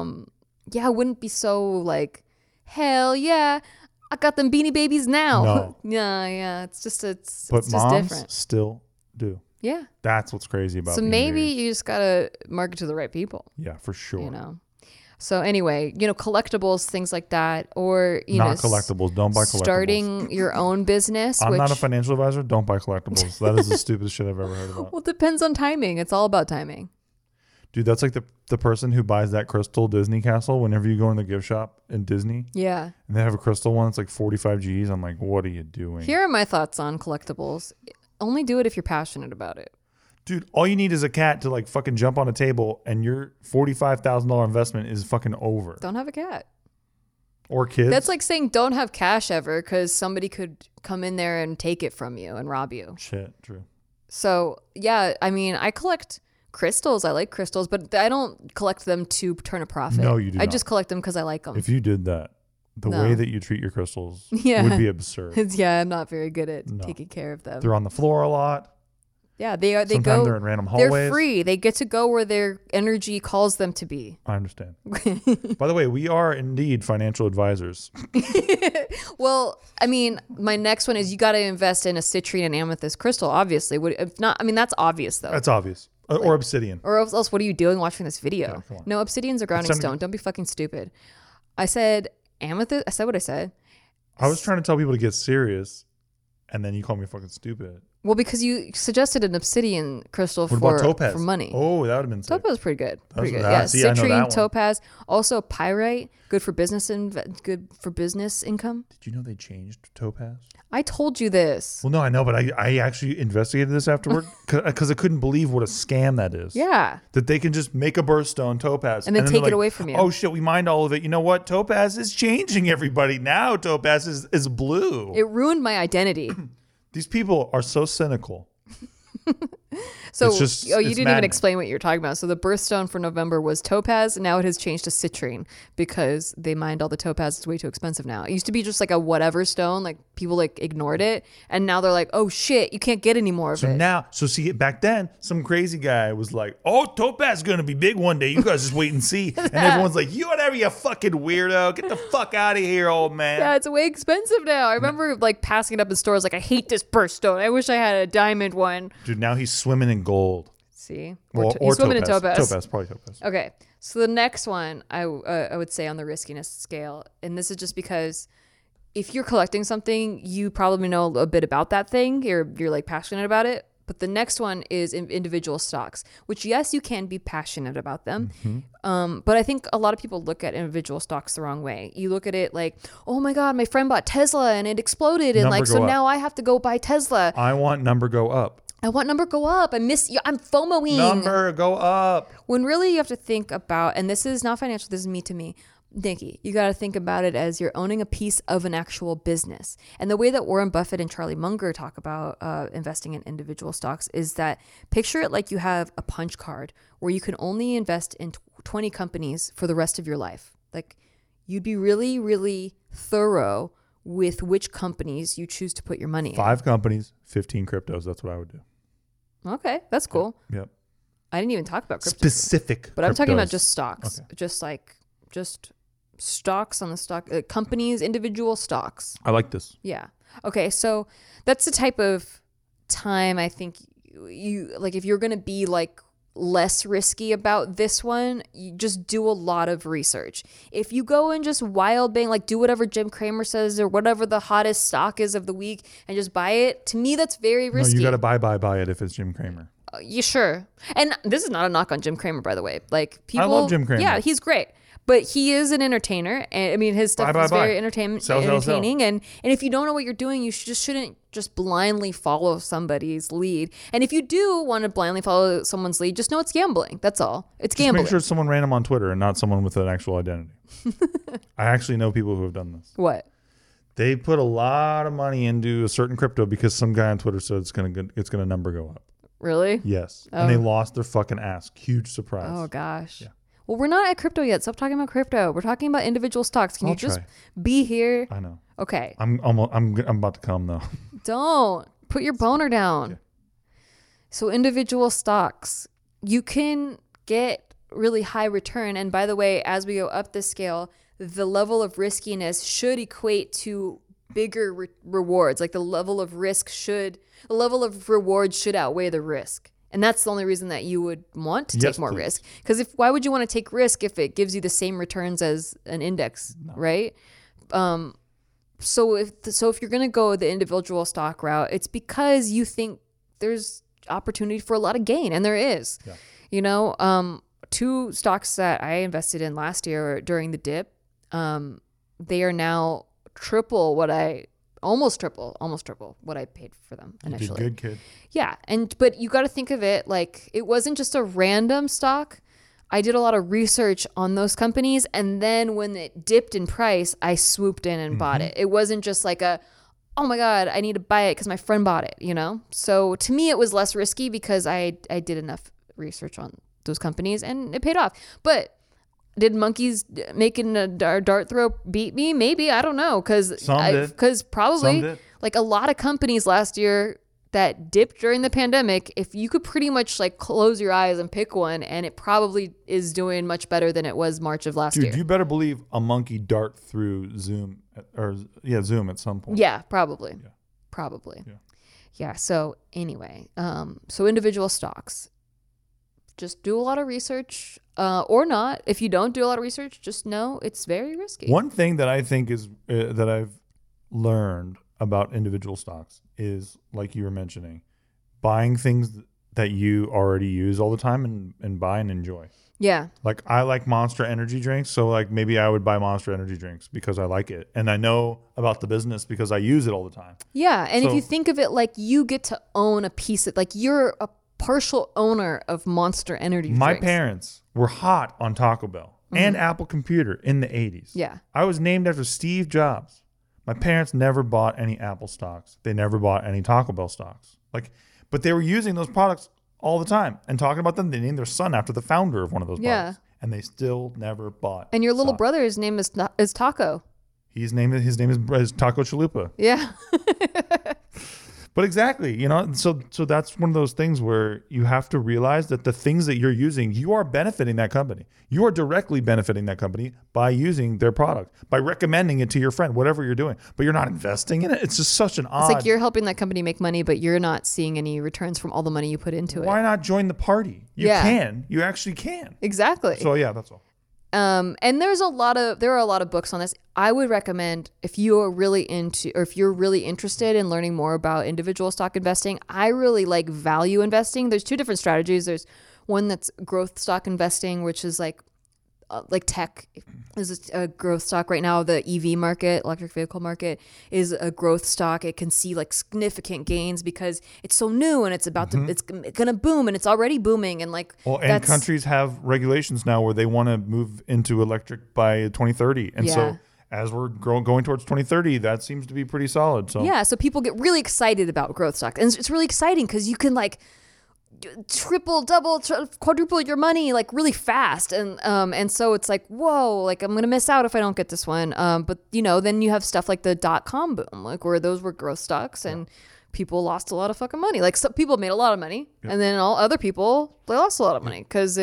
I wouldn't be so like, hell yeah, I got them Beanie Babies now. No. Yeah. It's just moms different. Still do. Yeah. That's what's crazy about. So maybe you just gotta market to the right people. Yeah, for sure. You know. So anyway, you know, collectibles, things like that, or not collectibles. Don't buy collectibles. Starting your own business. I'm not a financial advisor. Don't buy collectibles. That is the stupidest shit I've ever heard about. Well, it depends on timing. It's all about timing. Dude, that's like the person who buys that crystal Disney castle whenever you go in the gift shop in Disney. Yeah. And they have a crystal one that's like 45 G's. I'm like, what are you doing? Here are my thoughts on collectibles. Only do it if you're passionate about it. Dude, all you need is a cat to like fucking jump on a table and your $45,000 investment is fucking over. Don't have a cat. Or kids. That's like saying don't have cash ever because somebody could come in there and take it from you and rob you. Shit, true. So, yeah, I mean, I collect crystals. I like crystals, but I don't collect them to turn a profit. No, you do not. I just collect them because I like them. If you did that, the way that you treat your crystals would be absurd. I'm not very good at taking care of them. They're on the floor a lot. Yeah, they are. Sometimes they're in random hallways. They're free. They get to go where their energy calls them to be. I understand. By the way, we are indeed financial advisors. Well, I mean, my next one is you got to invest in a citrine and amethyst crystal. Obviously, if not, I mean that's obvious though. That's obvious. Or obsidian. Or else, what are you doing watching this video? Yeah, no, obsidian's a grounding stone. Don't be fucking stupid. I said amethyst. I said what I said. I was trying to tell people to get serious, and then you call me fucking stupid. Well, because you suggested an obsidian crystal for money. Oh, that would have been sick. Topaz was pretty good. Yeah, citrine, topaz, also pyrite, good for business income. Did you know they changed topaz? I told you this. Well, no, I know, but I actually investigated this afterward because I couldn't believe what a scam that is. Yeah. That they can just make a birthstone topaz and then take it away from you. Oh shit, we mined all of it. You know what? Topaz is changing everybody. Now topaz is blue. It ruined my identity. These people are so cynical. So, you didn't even explain what you're talking about. So the birthstone for November was topaz. Now it has changed to citrine because they mined all the topaz. It's way too expensive now. It used to be just like a whatever stone. Like people like ignored it. And now they're like, oh shit, you can't get any more of it. So see, back then, some crazy guy was like, oh, topaz is going to be big one day. You guys just wait and see. And everyone's like, you whatever, you fucking weirdo. Get the fuck out of here, old man. Yeah, it's way expensive now. I remember like passing it up in stores like, I hate this birthstone. I wish I had a diamond one. Dude, now he's swimming in gold. See? Or swimming Topaz. in Topaz. Topaz, probably Topaz. Okay. So the next one I would say on the riskiness scale, and this is just because if you're collecting something, you probably know a bit about that thing. You're like passionate about it. But the next one is individual stocks, which, yes, you can be passionate about them. Mm-hmm. But I think a lot of people look at individual stocks the wrong way. You look at it like, oh my God, my friend bought Tesla and it exploded. And like, so now I have to go buy Tesla. I want number go up. I want number go up. I'm FOMOing. Number go up. When really you have to think about, and this is not financial, this is me to me. Nikki, you got to think about it as you're owning a piece of an actual business. And the way that Warren Buffett and Charlie Munger talk about investing in individual stocks is that picture it like you have a punch card where you can only invest in 20 companies for the rest of your life. Like, you'd be really, really thorough with which companies you choose to put your money in. 5 companies, 15 cryptos. That's what I would do. Okay, that's cool. Yep. I didn't even talk about cryptos. Specific But cryptos. I'm talking about just stocks. Okay. Just stocks on the stock, companies, individual stocks. I like this. Yeah. Okay. So that's the type of time I think you like, if you're going to be like less risky about this one, you just do a lot of research. If you go and just wild bang, like do whatever Jim Cramer says or whatever the hottest stock is of the week and just buy it, to me, that's very risky. No, you got to buy it if it's Jim Cramer. You sure? And this is not a knock on Jim Cramer, by the way. Like, people, I love Jim Cramer. Yeah, he's great. But he is an entertainer, and I mean his stuff is very entertaining. Sell. And if you don't know what you're doing, you shouldn't just blindly follow somebody's lead. And if you do want to blindly follow someone's lead, just know it's gambling. That's all. It's gambling. Make sure it's someone random on Twitter and not someone with an actual identity. I actually know people who have done this. What? They put a lot of money into a certain crypto because some guy on Twitter said it's gonna number go up. Really? Yes. And they lost their fucking ass. Huge surprise. Oh gosh. Yeah. Well, we're not at crypto yet. Stop talking about crypto. We're talking about individual stocks. Can you just be here? I know. Okay. I'm about to come though. Don't put your boner down. Yeah. So individual stocks, you can get really high return. And by the way, as we go up the scale, the level of riskiness should equate to bigger rewards. Like the level of reward should outweigh the risk. And that's the only reason that you would want to take more risk. Because why would you want to take risk if it gives you the same returns as an index, right? So if you're going to go the individual stock route, it's because you think there's opportunity for a lot of gain, and there is. Yeah. You know, 2 stocks that I invested in last year during the dip, they are now almost triple what I paid for them initially. You did good, kid. Yeah. But you got to think of it like it wasn't just a random stock. I did a lot of research on those companies. And then when it dipped in price, I swooped in and bought it. It wasn't just like oh my God, I need to buy it because my friend bought it, you know? So to me, it was less risky because I did enough research on those companies and it paid off. But did monkeys making a dart throw beat me? Maybe. I don't know. Because probably like a lot of companies last year that dipped during the pandemic, if you could pretty much like close your eyes and pick one, and it probably is doing much better than it was March of last year. Dude, you better believe a monkey dart through Zoom Zoom at some point. Yeah, probably. Yeah. Probably. Yeah. Yeah. So anyway, so individual stocks. Just do a lot of research or not. If you don't do a lot of research, just know it's very risky. One thing that I think is that I've learned about individual stocks is, like you were mentioning, buying things that you already use all the time and buy and enjoy. Yeah. Like I like Monster energy drinks. So like maybe I would buy Monster energy drinks because I like it. And I know about the business because I use it all the time. Yeah. And if you think of it like you get to own a piece of, like you're a partial owner of Monster energy drinks. My parents were hot on Taco Bell and Apple Computer in the 80s. Yeah. I was named after Steve Jobs. My parents never bought any Apple stocks. They never bought any Taco Bell stocks. But they were using those products all the time and talking about them. They named their son after the founder of one of those products. And they still never bought. And your little brother's name is Taco. His name is Taco Chalupa. Yeah. But exactly, you know, so that's one of those things where you have to realize that the things that you're using, you are benefiting that company. You are directly benefiting that company by using their product, by recommending it to your friend, whatever you're doing. But you're not investing in it. It's just such an odd. It's like you're helping that company make money, but you're not seeing any returns from all the money you put into it. Why not join the party? You can. You actually can. Exactly. So yeah, that's all. And there are a lot of books on this. I would recommend if you're really interested in learning more about individual stock investing. I really like value investing. There's two different strategies. There's one that's growth stock investing, which is like tech is a growth stock right now. The EV market, electric vehicle market, is a growth stock. It can see like significant gains because it's so new and it's about to, it's gonna boom, and it's already booming. And like, and countries have regulations now where they want to move into electric by 2030, and so as we're going towards 2030, that seems to be pretty solid. So so people get really excited about growth stock, and it's really exciting because you can like triple, double, quadruple your money like really fast, and so it's like, whoa, like I'm gonna miss out if I don't get this one. But you know, then you have stuff like the .com boom, like where those were growth stocks and people lost a lot of fucking money. Like some people made a lot of money, and then all other people, they lost a lot of money because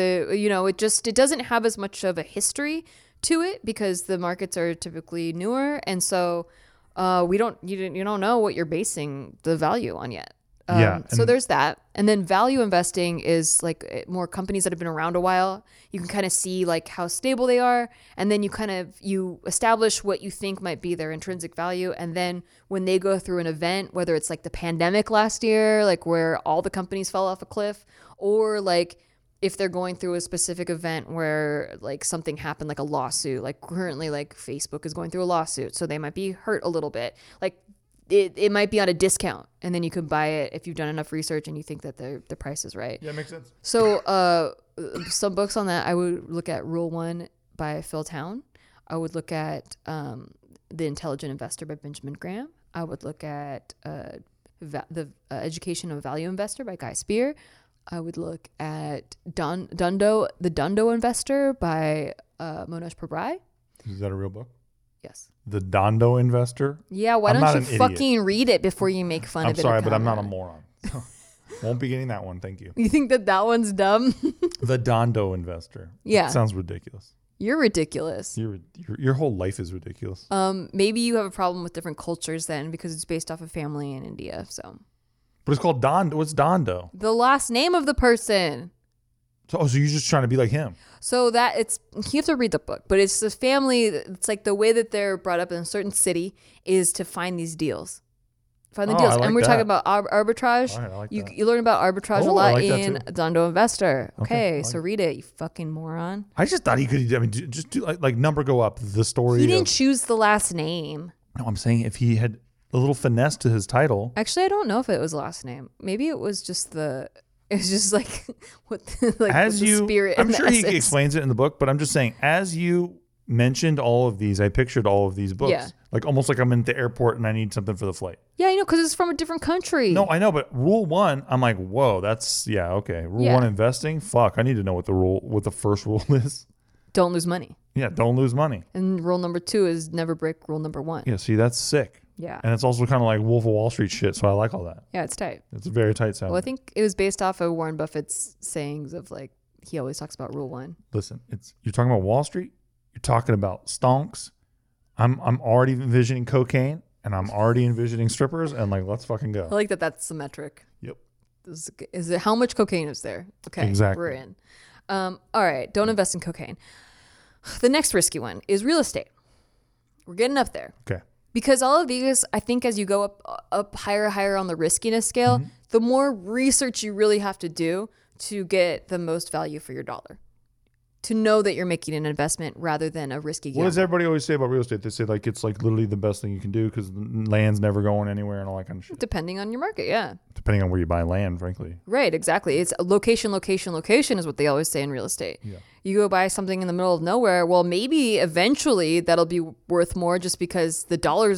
it doesn't have as much of a history to it because the markets are typically newer, and so you don't know what you're basing the value on yet. So there's that. And then value investing is like more companies that have been around a while. You can kind of see like how stable they are. And then you establish what you think might be their intrinsic value. And then when they go through an event, whether it's like the pandemic last year, like where all the companies fell off a cliff, or like if they're going through a specific event where like something happened, like a lawsuit, like currently like Facebook is going through a lawsuit. So they might be hurt a little bit. Like, it might be on a discount, and then you can buy it if you've done enough research and you think that the price is right. Yeah, makes sense. So some books on that, I would look at Rule 1 by Phil Town. I would look at The Intelligent Investor by Benjamin Graham. I would look at The Education of a Value Investor by Guy Spier. I would look at The Dundo Investor by Mohnish Pabrai. Is that a real book? Yes. The Dondo Investor? Yeah, why don't you fucking read it before you make fun of it? I'm sorry, but I'm not a moron. Won't be getting that one, thank you. You think that one's dumb? The Dondo Investor. Yeah. That sounds ridiculous. You're ridiculous. Your whole life is ridiculous. Maybe you have a problem with different cultures then because it's based off a family in India, so. But it's called Dondo. What's Dondo? The last name of the person. So you're just trying to be like him. So you have to read the book, but it's the family. It's like the way that they're brought up in a certain city is to find these deals. And we're talking about arbitrage. Right, I like you learn about arbitrage a lot in Dondo Investor. Okay, so read it, you fucking moron. I just thought he could. I mean, just do like number go up. The story. He didn't choose the last name. No, I'm saying if he had a little finesse to his title. Actually, I don't know if it was last name. Maybe it was just the. It's just like the spirit. I'm sure he essence. explains it in the book, but I'm just saying, as you mentioned all of these, I pictured all of these books, like almost like I'm in the airport and I need something for the flight. Yeah, I know, because it's from a different country. No, I know, but Rule 1, I'm like, whoa, that's okay. Rule 1 investing, fuck, I need to know what the first rule is. Don't lose money. Yeah, don't lose money. And rule number 2 is never break rule number 1. Yeah, see, that's sick. Yeah. And it's also kind of like Wolf of Wall Street shit, so I like all that. Yeah, it's tight. It's a very tight sound. Well, I think it was based off of Warren Buffett's sayings of like, he always talks about Rule 1. Listen, you're talking about Wall Street, you're talking about stonks. I'm already envisioning cocaine, and I'm already envisioning strippers, and like, let's fucking go. I like that that's the metric. Yep. Is it how much cocaine is there? Okay, exactly. We're in. All right, don't invest in cocaine. The next risky one is real estate. We're getting up there. Okay. Because all of these, I think as you go up higher on the riskiness scale, the more research you really have to do to get the most value for your dollar. To know that you're making an investment rather than a risky gamble. What does everybody always say about real estate? They say like it's like literally the best thing you can do because land's never going anywhere and all that kind of shit. Depending on your market, yeah. Depending on where you buy land, frankly. Right, exactly. It's location is what they always say in real estate. Yeah. You go buy something in the middle of nowhere, well, maybe eventually that'll be worth more just because the dollars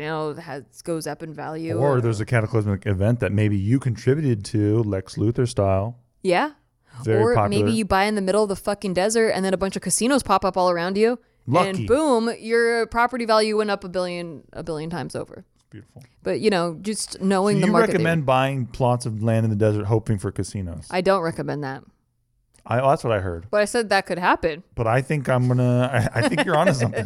goes up in value. Or there's a cataclysmic event that maybe you contributed to, Lex Luthor style. Yeah. Very popular. Maybe you buy in the middle of the fucking desert and then a bunch of casinos pop up all around you. Lucky. And boom, your property value went up a billion times over. beautiful. But, just knowing the you market. recommend buying plots of land in the desert hoping for casinos? I don't recommend that. That's what I heard. But I said that could happen. But I think I think you're onto something.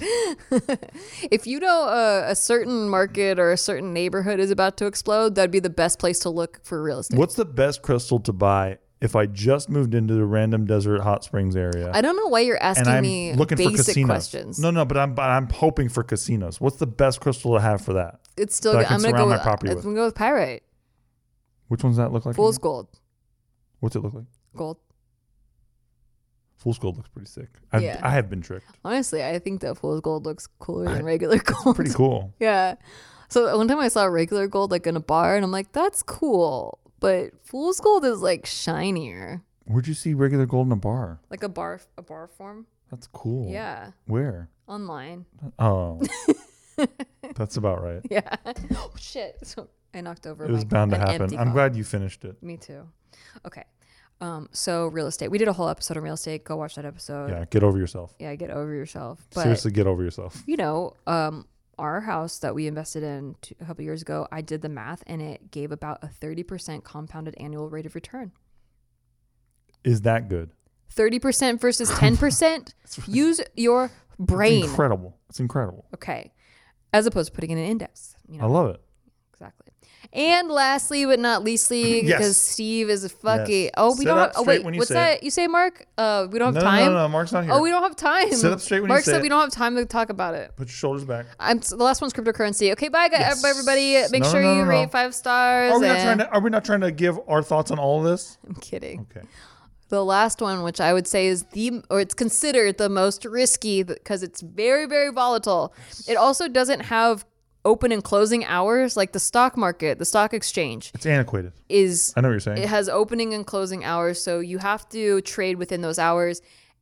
If you know a certain market or a certain neighborhood is about to explode, that'd be the best place to look for real estate. What's the best crystal to buy if I just moved into the random desert hot springs area? I don't know why you're asking me looking basic for casinos. questions. No, but I'm hoping for casinos. What's the best crystal to have for that? It's still that I I'm can gonna go surround with my property with? I'm gonna go with pyrite. Which ones does that look like? Fool's again? gold. What's it look like? Gold. Fool's gold looks pretty sick. Yeah. I have been tricked. Honestly, I think that fool's gold looks cooler than regular gold. Pretty cool. Yeah. So one time I saw regular gold like in a bar, and I'm like, that's cool. But fool's gold is like shinier. Where'd you see regular gold in a bar? Like a bar form. That's cool. Yeah. Where? Online. Oh. That's about right. Yeah. Oh shit. So I knocked over. It was bound to happen. I'm cup. glad you finished it. Me too. Okay. So real estate. We did a whole episode on real estate. Go watch that episode. Yeah, get over yourself. Yeah, get over yourself. But, Seriously, get over yourself. Our house that we invested in a couple years ago, I did the math and it gave about a 30% compounded annual rate of return. Is that good? 30% versus 10%? Use your brain. It's incredible. It's incredible. Okay. As opposed to putting in an index. I love it. Exactly. And lastly, but not leastly, Yes. because Steve is a fucking. Yes. Oh, we Sit don't up have. Oh, straight wait. when you What's say that? it. You say, Mark? We don't have No, time. no, Mark's not here. Oh, we don't have time. Sit up straight when Mark you say said it. we don't have time to talk about it. Put your shoulders back. The last one's cryptocurrency. Okay, bye, guys. Yes. Everybody. Make No, sure no, you no. rate 5 stars. Are we not trying to give our thoughts on all of this? I'm kidding. Okay. The last one, which I would say is it's considered the most risky because it's very, very volatile. It also doesn't have open and closing hours like the stock market, the stock exchange. It's antiquated. I know what you're saying. It has opening and closing hours, so you have to trade within those hours.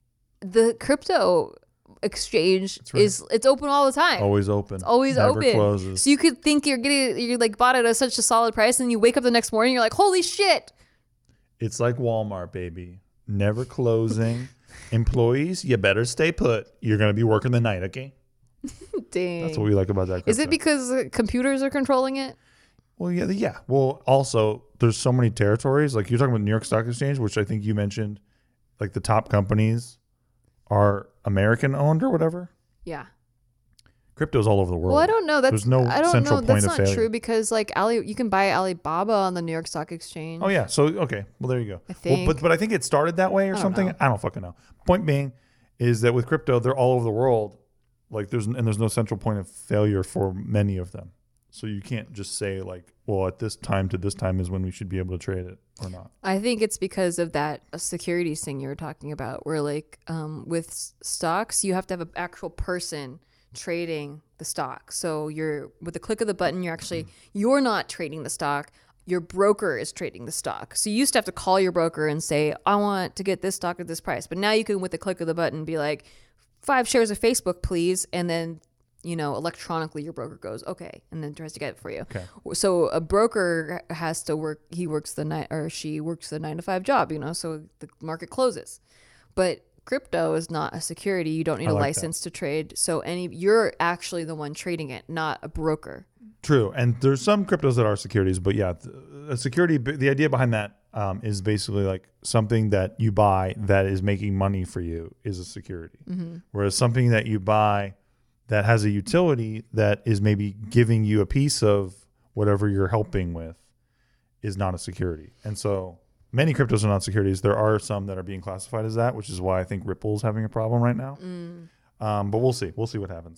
The crypto exchange it's open all the time. Always open. It's always Never open. closes. So you could think you're like bought it at such a solid price, and you wake up the next morning, you're like, holy shit. It's like Walmart, baby. Never closing. Employees, you better stay put. You're going to be working the night, okay? Dang. That's what we like about that crypto. Is it because computers are controlling it? Well, yeah. Well, also, there's so many territories. Like you're talking about New York Stock Exchange, which I think you mentioned, like the top companies are American owned or whatever. Yeah. Crypto's all over the world. Well, I don't know. There's no central point That's of not failure. true because like you can buy Alibaba on the New York Stock Exchange. Oh yeah. So okay. Well, there you go. I think. Well, but I think it started that way or something. I don't fucking know. Point being is that with crypto, they're all over the world. Like there's no central point of failure for many of them. So you can't just say like, well, at this time to this time is when we should be able to trade it or not. I think it's because of that securities thing you were talking about, where like with stocks, you have to have an actual person trading the stock. So you're with the click of the button, you're not trading the stock. Your broker is trading the stock. So you used to have to call your broker and say, I want to get this stock at this price. But now you can, with the click of the button, be like, 5 shares of Facebook, please. And then, electronically your broker goes, okay, and then tries to get it for you. Okay. So a broker has to work, she works the 9 to 5 job, so the market closes. But crypto is not a security. You don't need a license to trade. So you're actually the one trading it, not a broker. True. And there's some cryptos that are securities, but yeah, a security, the idea behind that is basically like something that you buy that is making money for you is a security. Mm-hmm. Whereas something that you buy that has a utility that is maybe giving you a piece of whatever you're helping with is not a security. And so many cryptos are not securities. There are some that are being classified as that, which is why I think Ripple's having a problem right now. But we'll see. We'll see what happens.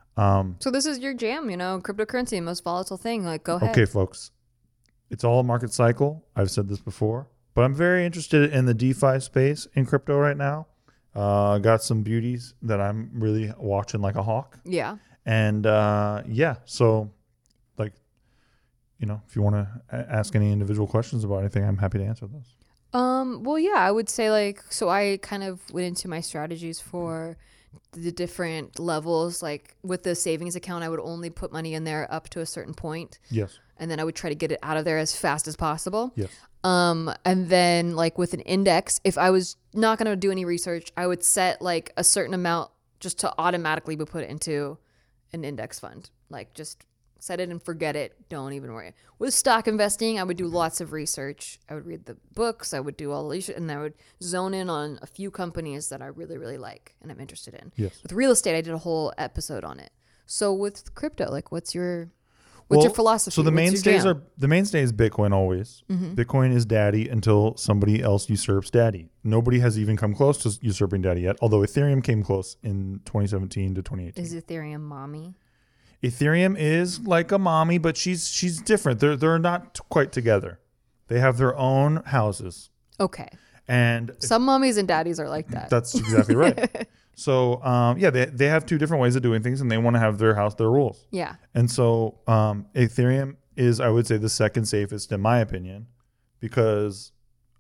So this is your jam, cryptocurrency, most volatile thing. Like, go ahead. Okay, folks. It's all a market cycle. I've said this before, but I'm very interested in the DeFi space in crypto right now. Got some beauties that I'm really watching like a hawk. Yeah. And so like, if you want to ask any individual questions about anything, I'm happy to answer those. Well, yeah, I would say so I kind of went into my strategies for the different levels. Like with the savings account, I would only put money in there up to a certain point. Yes. And then I would try to get it out of there as fast as possible. Yes. And then like with an index, if I was not going to do any research, I would set like a certain amount just to automatically be put into an index fund, like just set it and forget it. Don't even worry. With stock investing, I would do lots of research. I would read the books. I would do all the research, and I would zone in on a few companies that I really, really like and I'm interested in. Yes. With real estate, I did a whole episode on it. So with crypto, like what's your philosophy? So the mainstay is Bitcoin always. Mm-hmm. Bitcoin is daddy until somebody else usurps daddy. Nobody has even come close to usurping daddy yet, although Ethereum came close in 2017 to 2018. Is Ethereum mommy? Ethereum is like a mommy, but she's different. They're not quite together. They have their own houses. Okay. And some mommies and daddies are like that. That's exactly right. So they have two different ways of doing things, and they want to have their house, their rules. Yeah. And so Ethereum is, I would say, the second safest in my opinion, because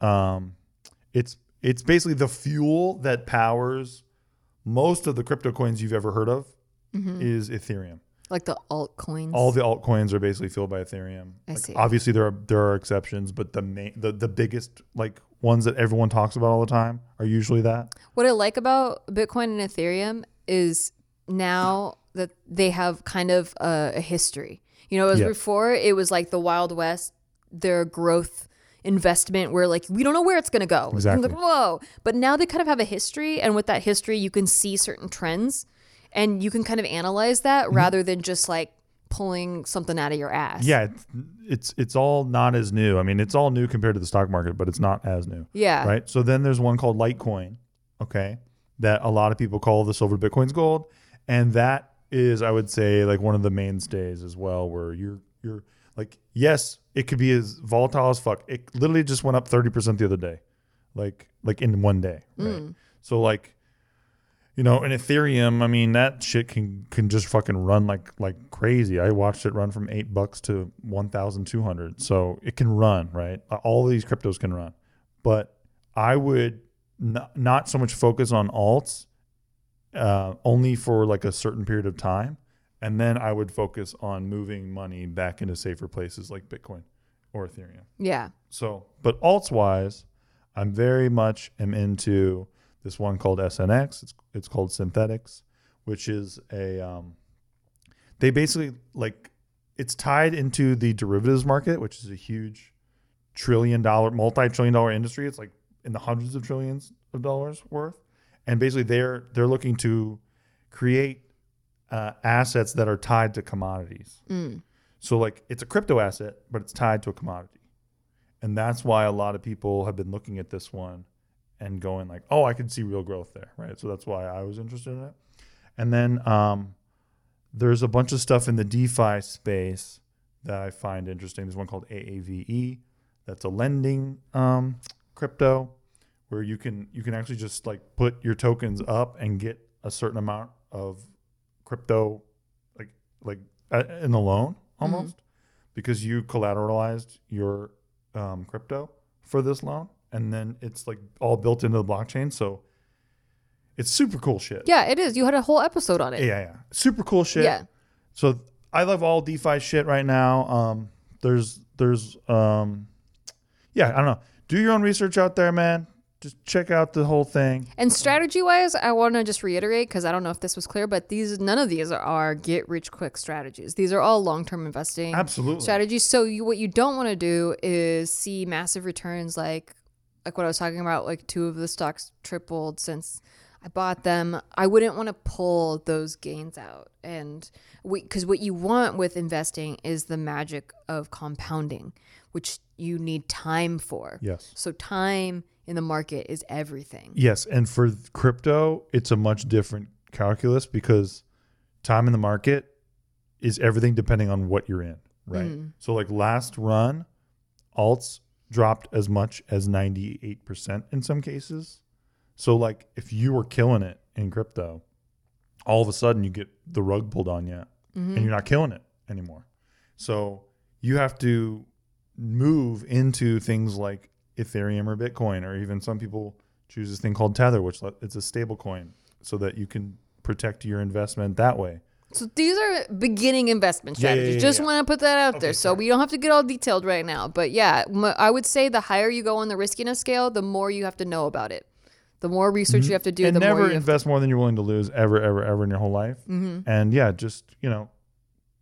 it's basically the fuel that powers most of the crypto coins you've ever heard of is Ethereum. Like the altcoins. All the altcoins are basically fueled by Ethereum. I see. Obviously, there are exceptions, but the biggest ones that everyone talks about all the time are usually that. What I like about Bitcoin and Ethereum is now that they have kind of a history. Before it was like the Wild West, their growth investment where we don't know where it's going to go. Exactly. Like, whoa. But now they kind of have a history, and with that history, you can see certain trends. And you can kind of analyze that rather than just pulling something out of your ass. Yeah, it's all not as new. I mean, it's all new compared to the stock market, but it's not as new. Yeah. Right? So then there's one called Litecoin, okay, that a lot of people call the silver Bitcoin's gold. And that is, I would say, one of the mainstays as well, where you're yes, it could be as volatile as fuck. It literally just went up 30% the other day, like in one day. Right? So in Ethereum, I mean, that shit can just fucking run like crazy. I watched it run from $8 to 1,200. So it can run, right? All of these cryptos can run. But I would not so much focus on alts, only for a certain period of time. And then I would focus on moving money back into safer places like Bitcoin or Ethereum. Yeah. So, but alts wise, I'm very much into this one called SNX. It's called Synthetics, which is they basically it's tied into the derivatives market, which is a huge multi-trillion dollar industry. It's in the hundreds of trillions of dollars worth. And basically they're looking to create assets that are tied to commodities. So it's a crypto asset, but it's tied to a commodity. And that's why a lot of people have been looking at this one and going oh, I can see real growth there, right? So that's why I was interested in it. And then there's a bunch of stuff in the DeFi space that I find interesting. There's one called AAVE. That's a lending crypto where you can actually just put your tokens up and get a certain amount of crypto in a loan almost because you collateralized your crypto for this loan. And then it's all built into the blockchain. So it's super cool shit. Yeah, it is. You had a whole episode on it. Yeah. Super cool shit. Yeah. So I love all DeFi shit right now. There's I don't know. Do your own research out there, man. Just check out the whole thing. And strategy-wise, I want to just reiterate, because I don't know if this was clear, but none of these are get-rich-quick strategies. These are all long-term investing strategies. So what you don't want to do is see massive returns like what I was talking about, 2 of the stocks tripled since I bought them. I wouldn't want to pull those gains out. And because what you want with investing is the magic of compounding, which you need time for. Yes. So time in the market is everything. Yes. And for crypto, it's a much different calculus because time in the market is everything depending on what you're in, right? So last run, alts dropped as much as 98% in some cases. So if you were killing it in crypto, all of a sudden you get the rug pulled on you and you're not killing it anymore. So you have to move into things like Ethereum or Bitcoin, or even some people choose this thing called Tether, which it's a stable coin so that you can protect your investment that way. So these are beginning investment strategies. Just want to put that out there. So we don't have to get all detailed right now. But yeah, I would say the higher you go on the riskiness scale, the more you have to know about it. The more research you have to do, and the more you never invest more than you're willing to lose ever in your whole life. And yeah, just,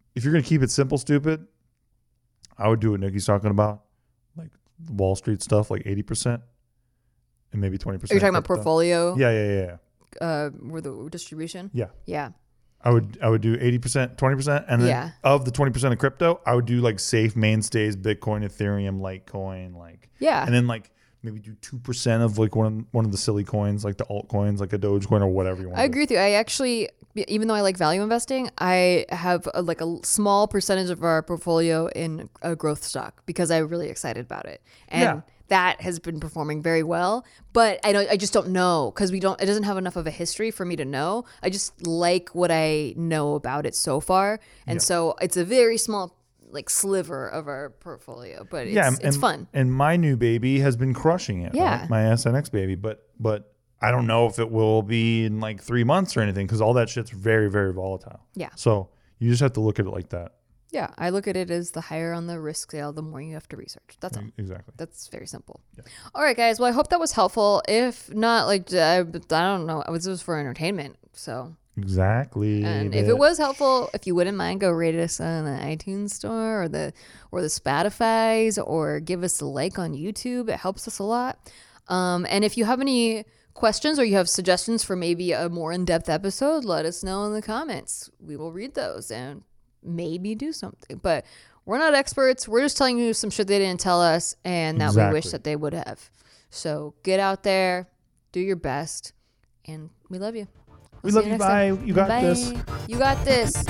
if you're going to keep it simple, stupid, I would do what Nikki's talking about, like Wall Street stuff, like 80% and maybe 20%. Are you talking about portfolio? Yeah. Where the distribution? Yeah. Yeah. I would do 80%, 20%, and then of the 20% of crypto, I would do like safe mainstays, Bitcoin, Ethereum, Litecoin, and then like maybe do 2% of like one of the silly coins, like the altcoins, like a Dogecoin or whatever you want. I agree with you. I actually, even though I like value investing, I have a small percentage of our portfolio in a growth stock because I'm really excited about it, and that has been performing very well. But I just don't know because it doesn't have enough of a history for me to know. I just like what I know about it so far, and so it's a very small sliver of our portfolio, but it's fun. And my new baby has been crushing it. Yeah, right? My SNX baby, but I don't know if it will be in like 3 months or anything because all that shit's very, very volatile. Yeah. So you just have to look at it like that. Yeah, I look at it as the higher on the risk scale, the more you have to research. That's all. Exactly. That's very simple. Yeah. All right, guys. Well, I hope that was helpful. If not, I don't know. It was for entertainment. So exactly. And if it was helpful, if you wouldn't mind, go rate us on the iTunes store or the Spotify's, or give us a like on YouTube. It helps us a lot. And if you have any questions or you have suggestions for maybe a more in-depth episode, let us know in the comments. We will read those and maybe do something. But we're not experts. We're just telling you some shit they didn't tell us and that we wish that they would have. So get out there, do your best, and we love you. We love you. Bye. You got this. You got this.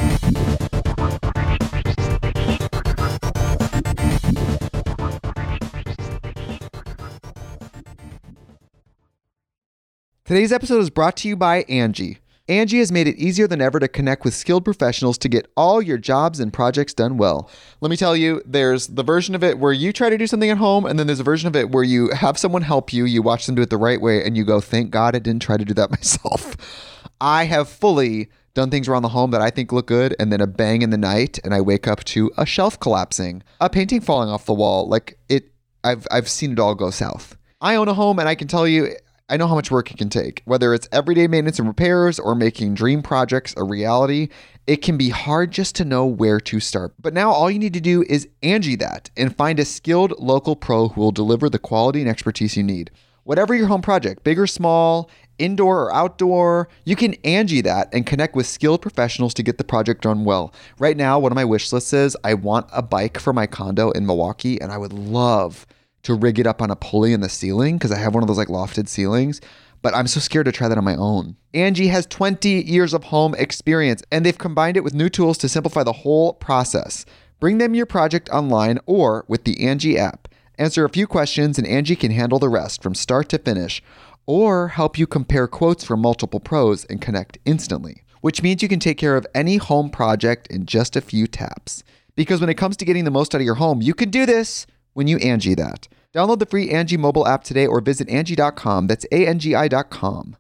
Today's episode is brought to you by Angie. Angie has made it easier than ever to connect with skilled professionals to get all your jobs and projects done well. Let me tell you, there's the version of it where you try to do something at home, and then there's a version of it where you have someone help you, you watch them do it the right way, and you go, thank God I didn't try to do that myself. I have fully done things around the home that I think look good, and then a bang in the night, and I wake up to a shelf collapsing, a painting falling off the wall. I've seen it all go south. I own a home, and I can tell you, I know how much work it can take. Whether it's everyday maintenance and repairs or making dream projects a reality, it can be hard just to know where to start. But now all you need to do is Angie that and find a skilled local pro who will deliver the quality and expertise you need. Whatever your home project, big or small, indoor or outdoor, you can Angie that and connect with skilled professionals to get the project done well. Right now, one of my wish lists is I want a bike for my condo in Milwaukee, and I would love to rig it up on a pulley in the ceiling because I have one of those lofted ceilings, but I'm so scared to try that on my own. Angie has 20 years of home experience, and they've combined it with new tools to simplify the whole process. Bring them your project online or with the Angie app. Answer a few questions and Angie can handle the rest from start to finish, or help you compare quotes from multiple pros and connect instantly, which means you can take care of any home project in just a few taps. Because when it comes to getting the most out of your home, you can do this when you Angie that. Download the free Angie mobile app today or visit Angie.com. That's ANGI.com.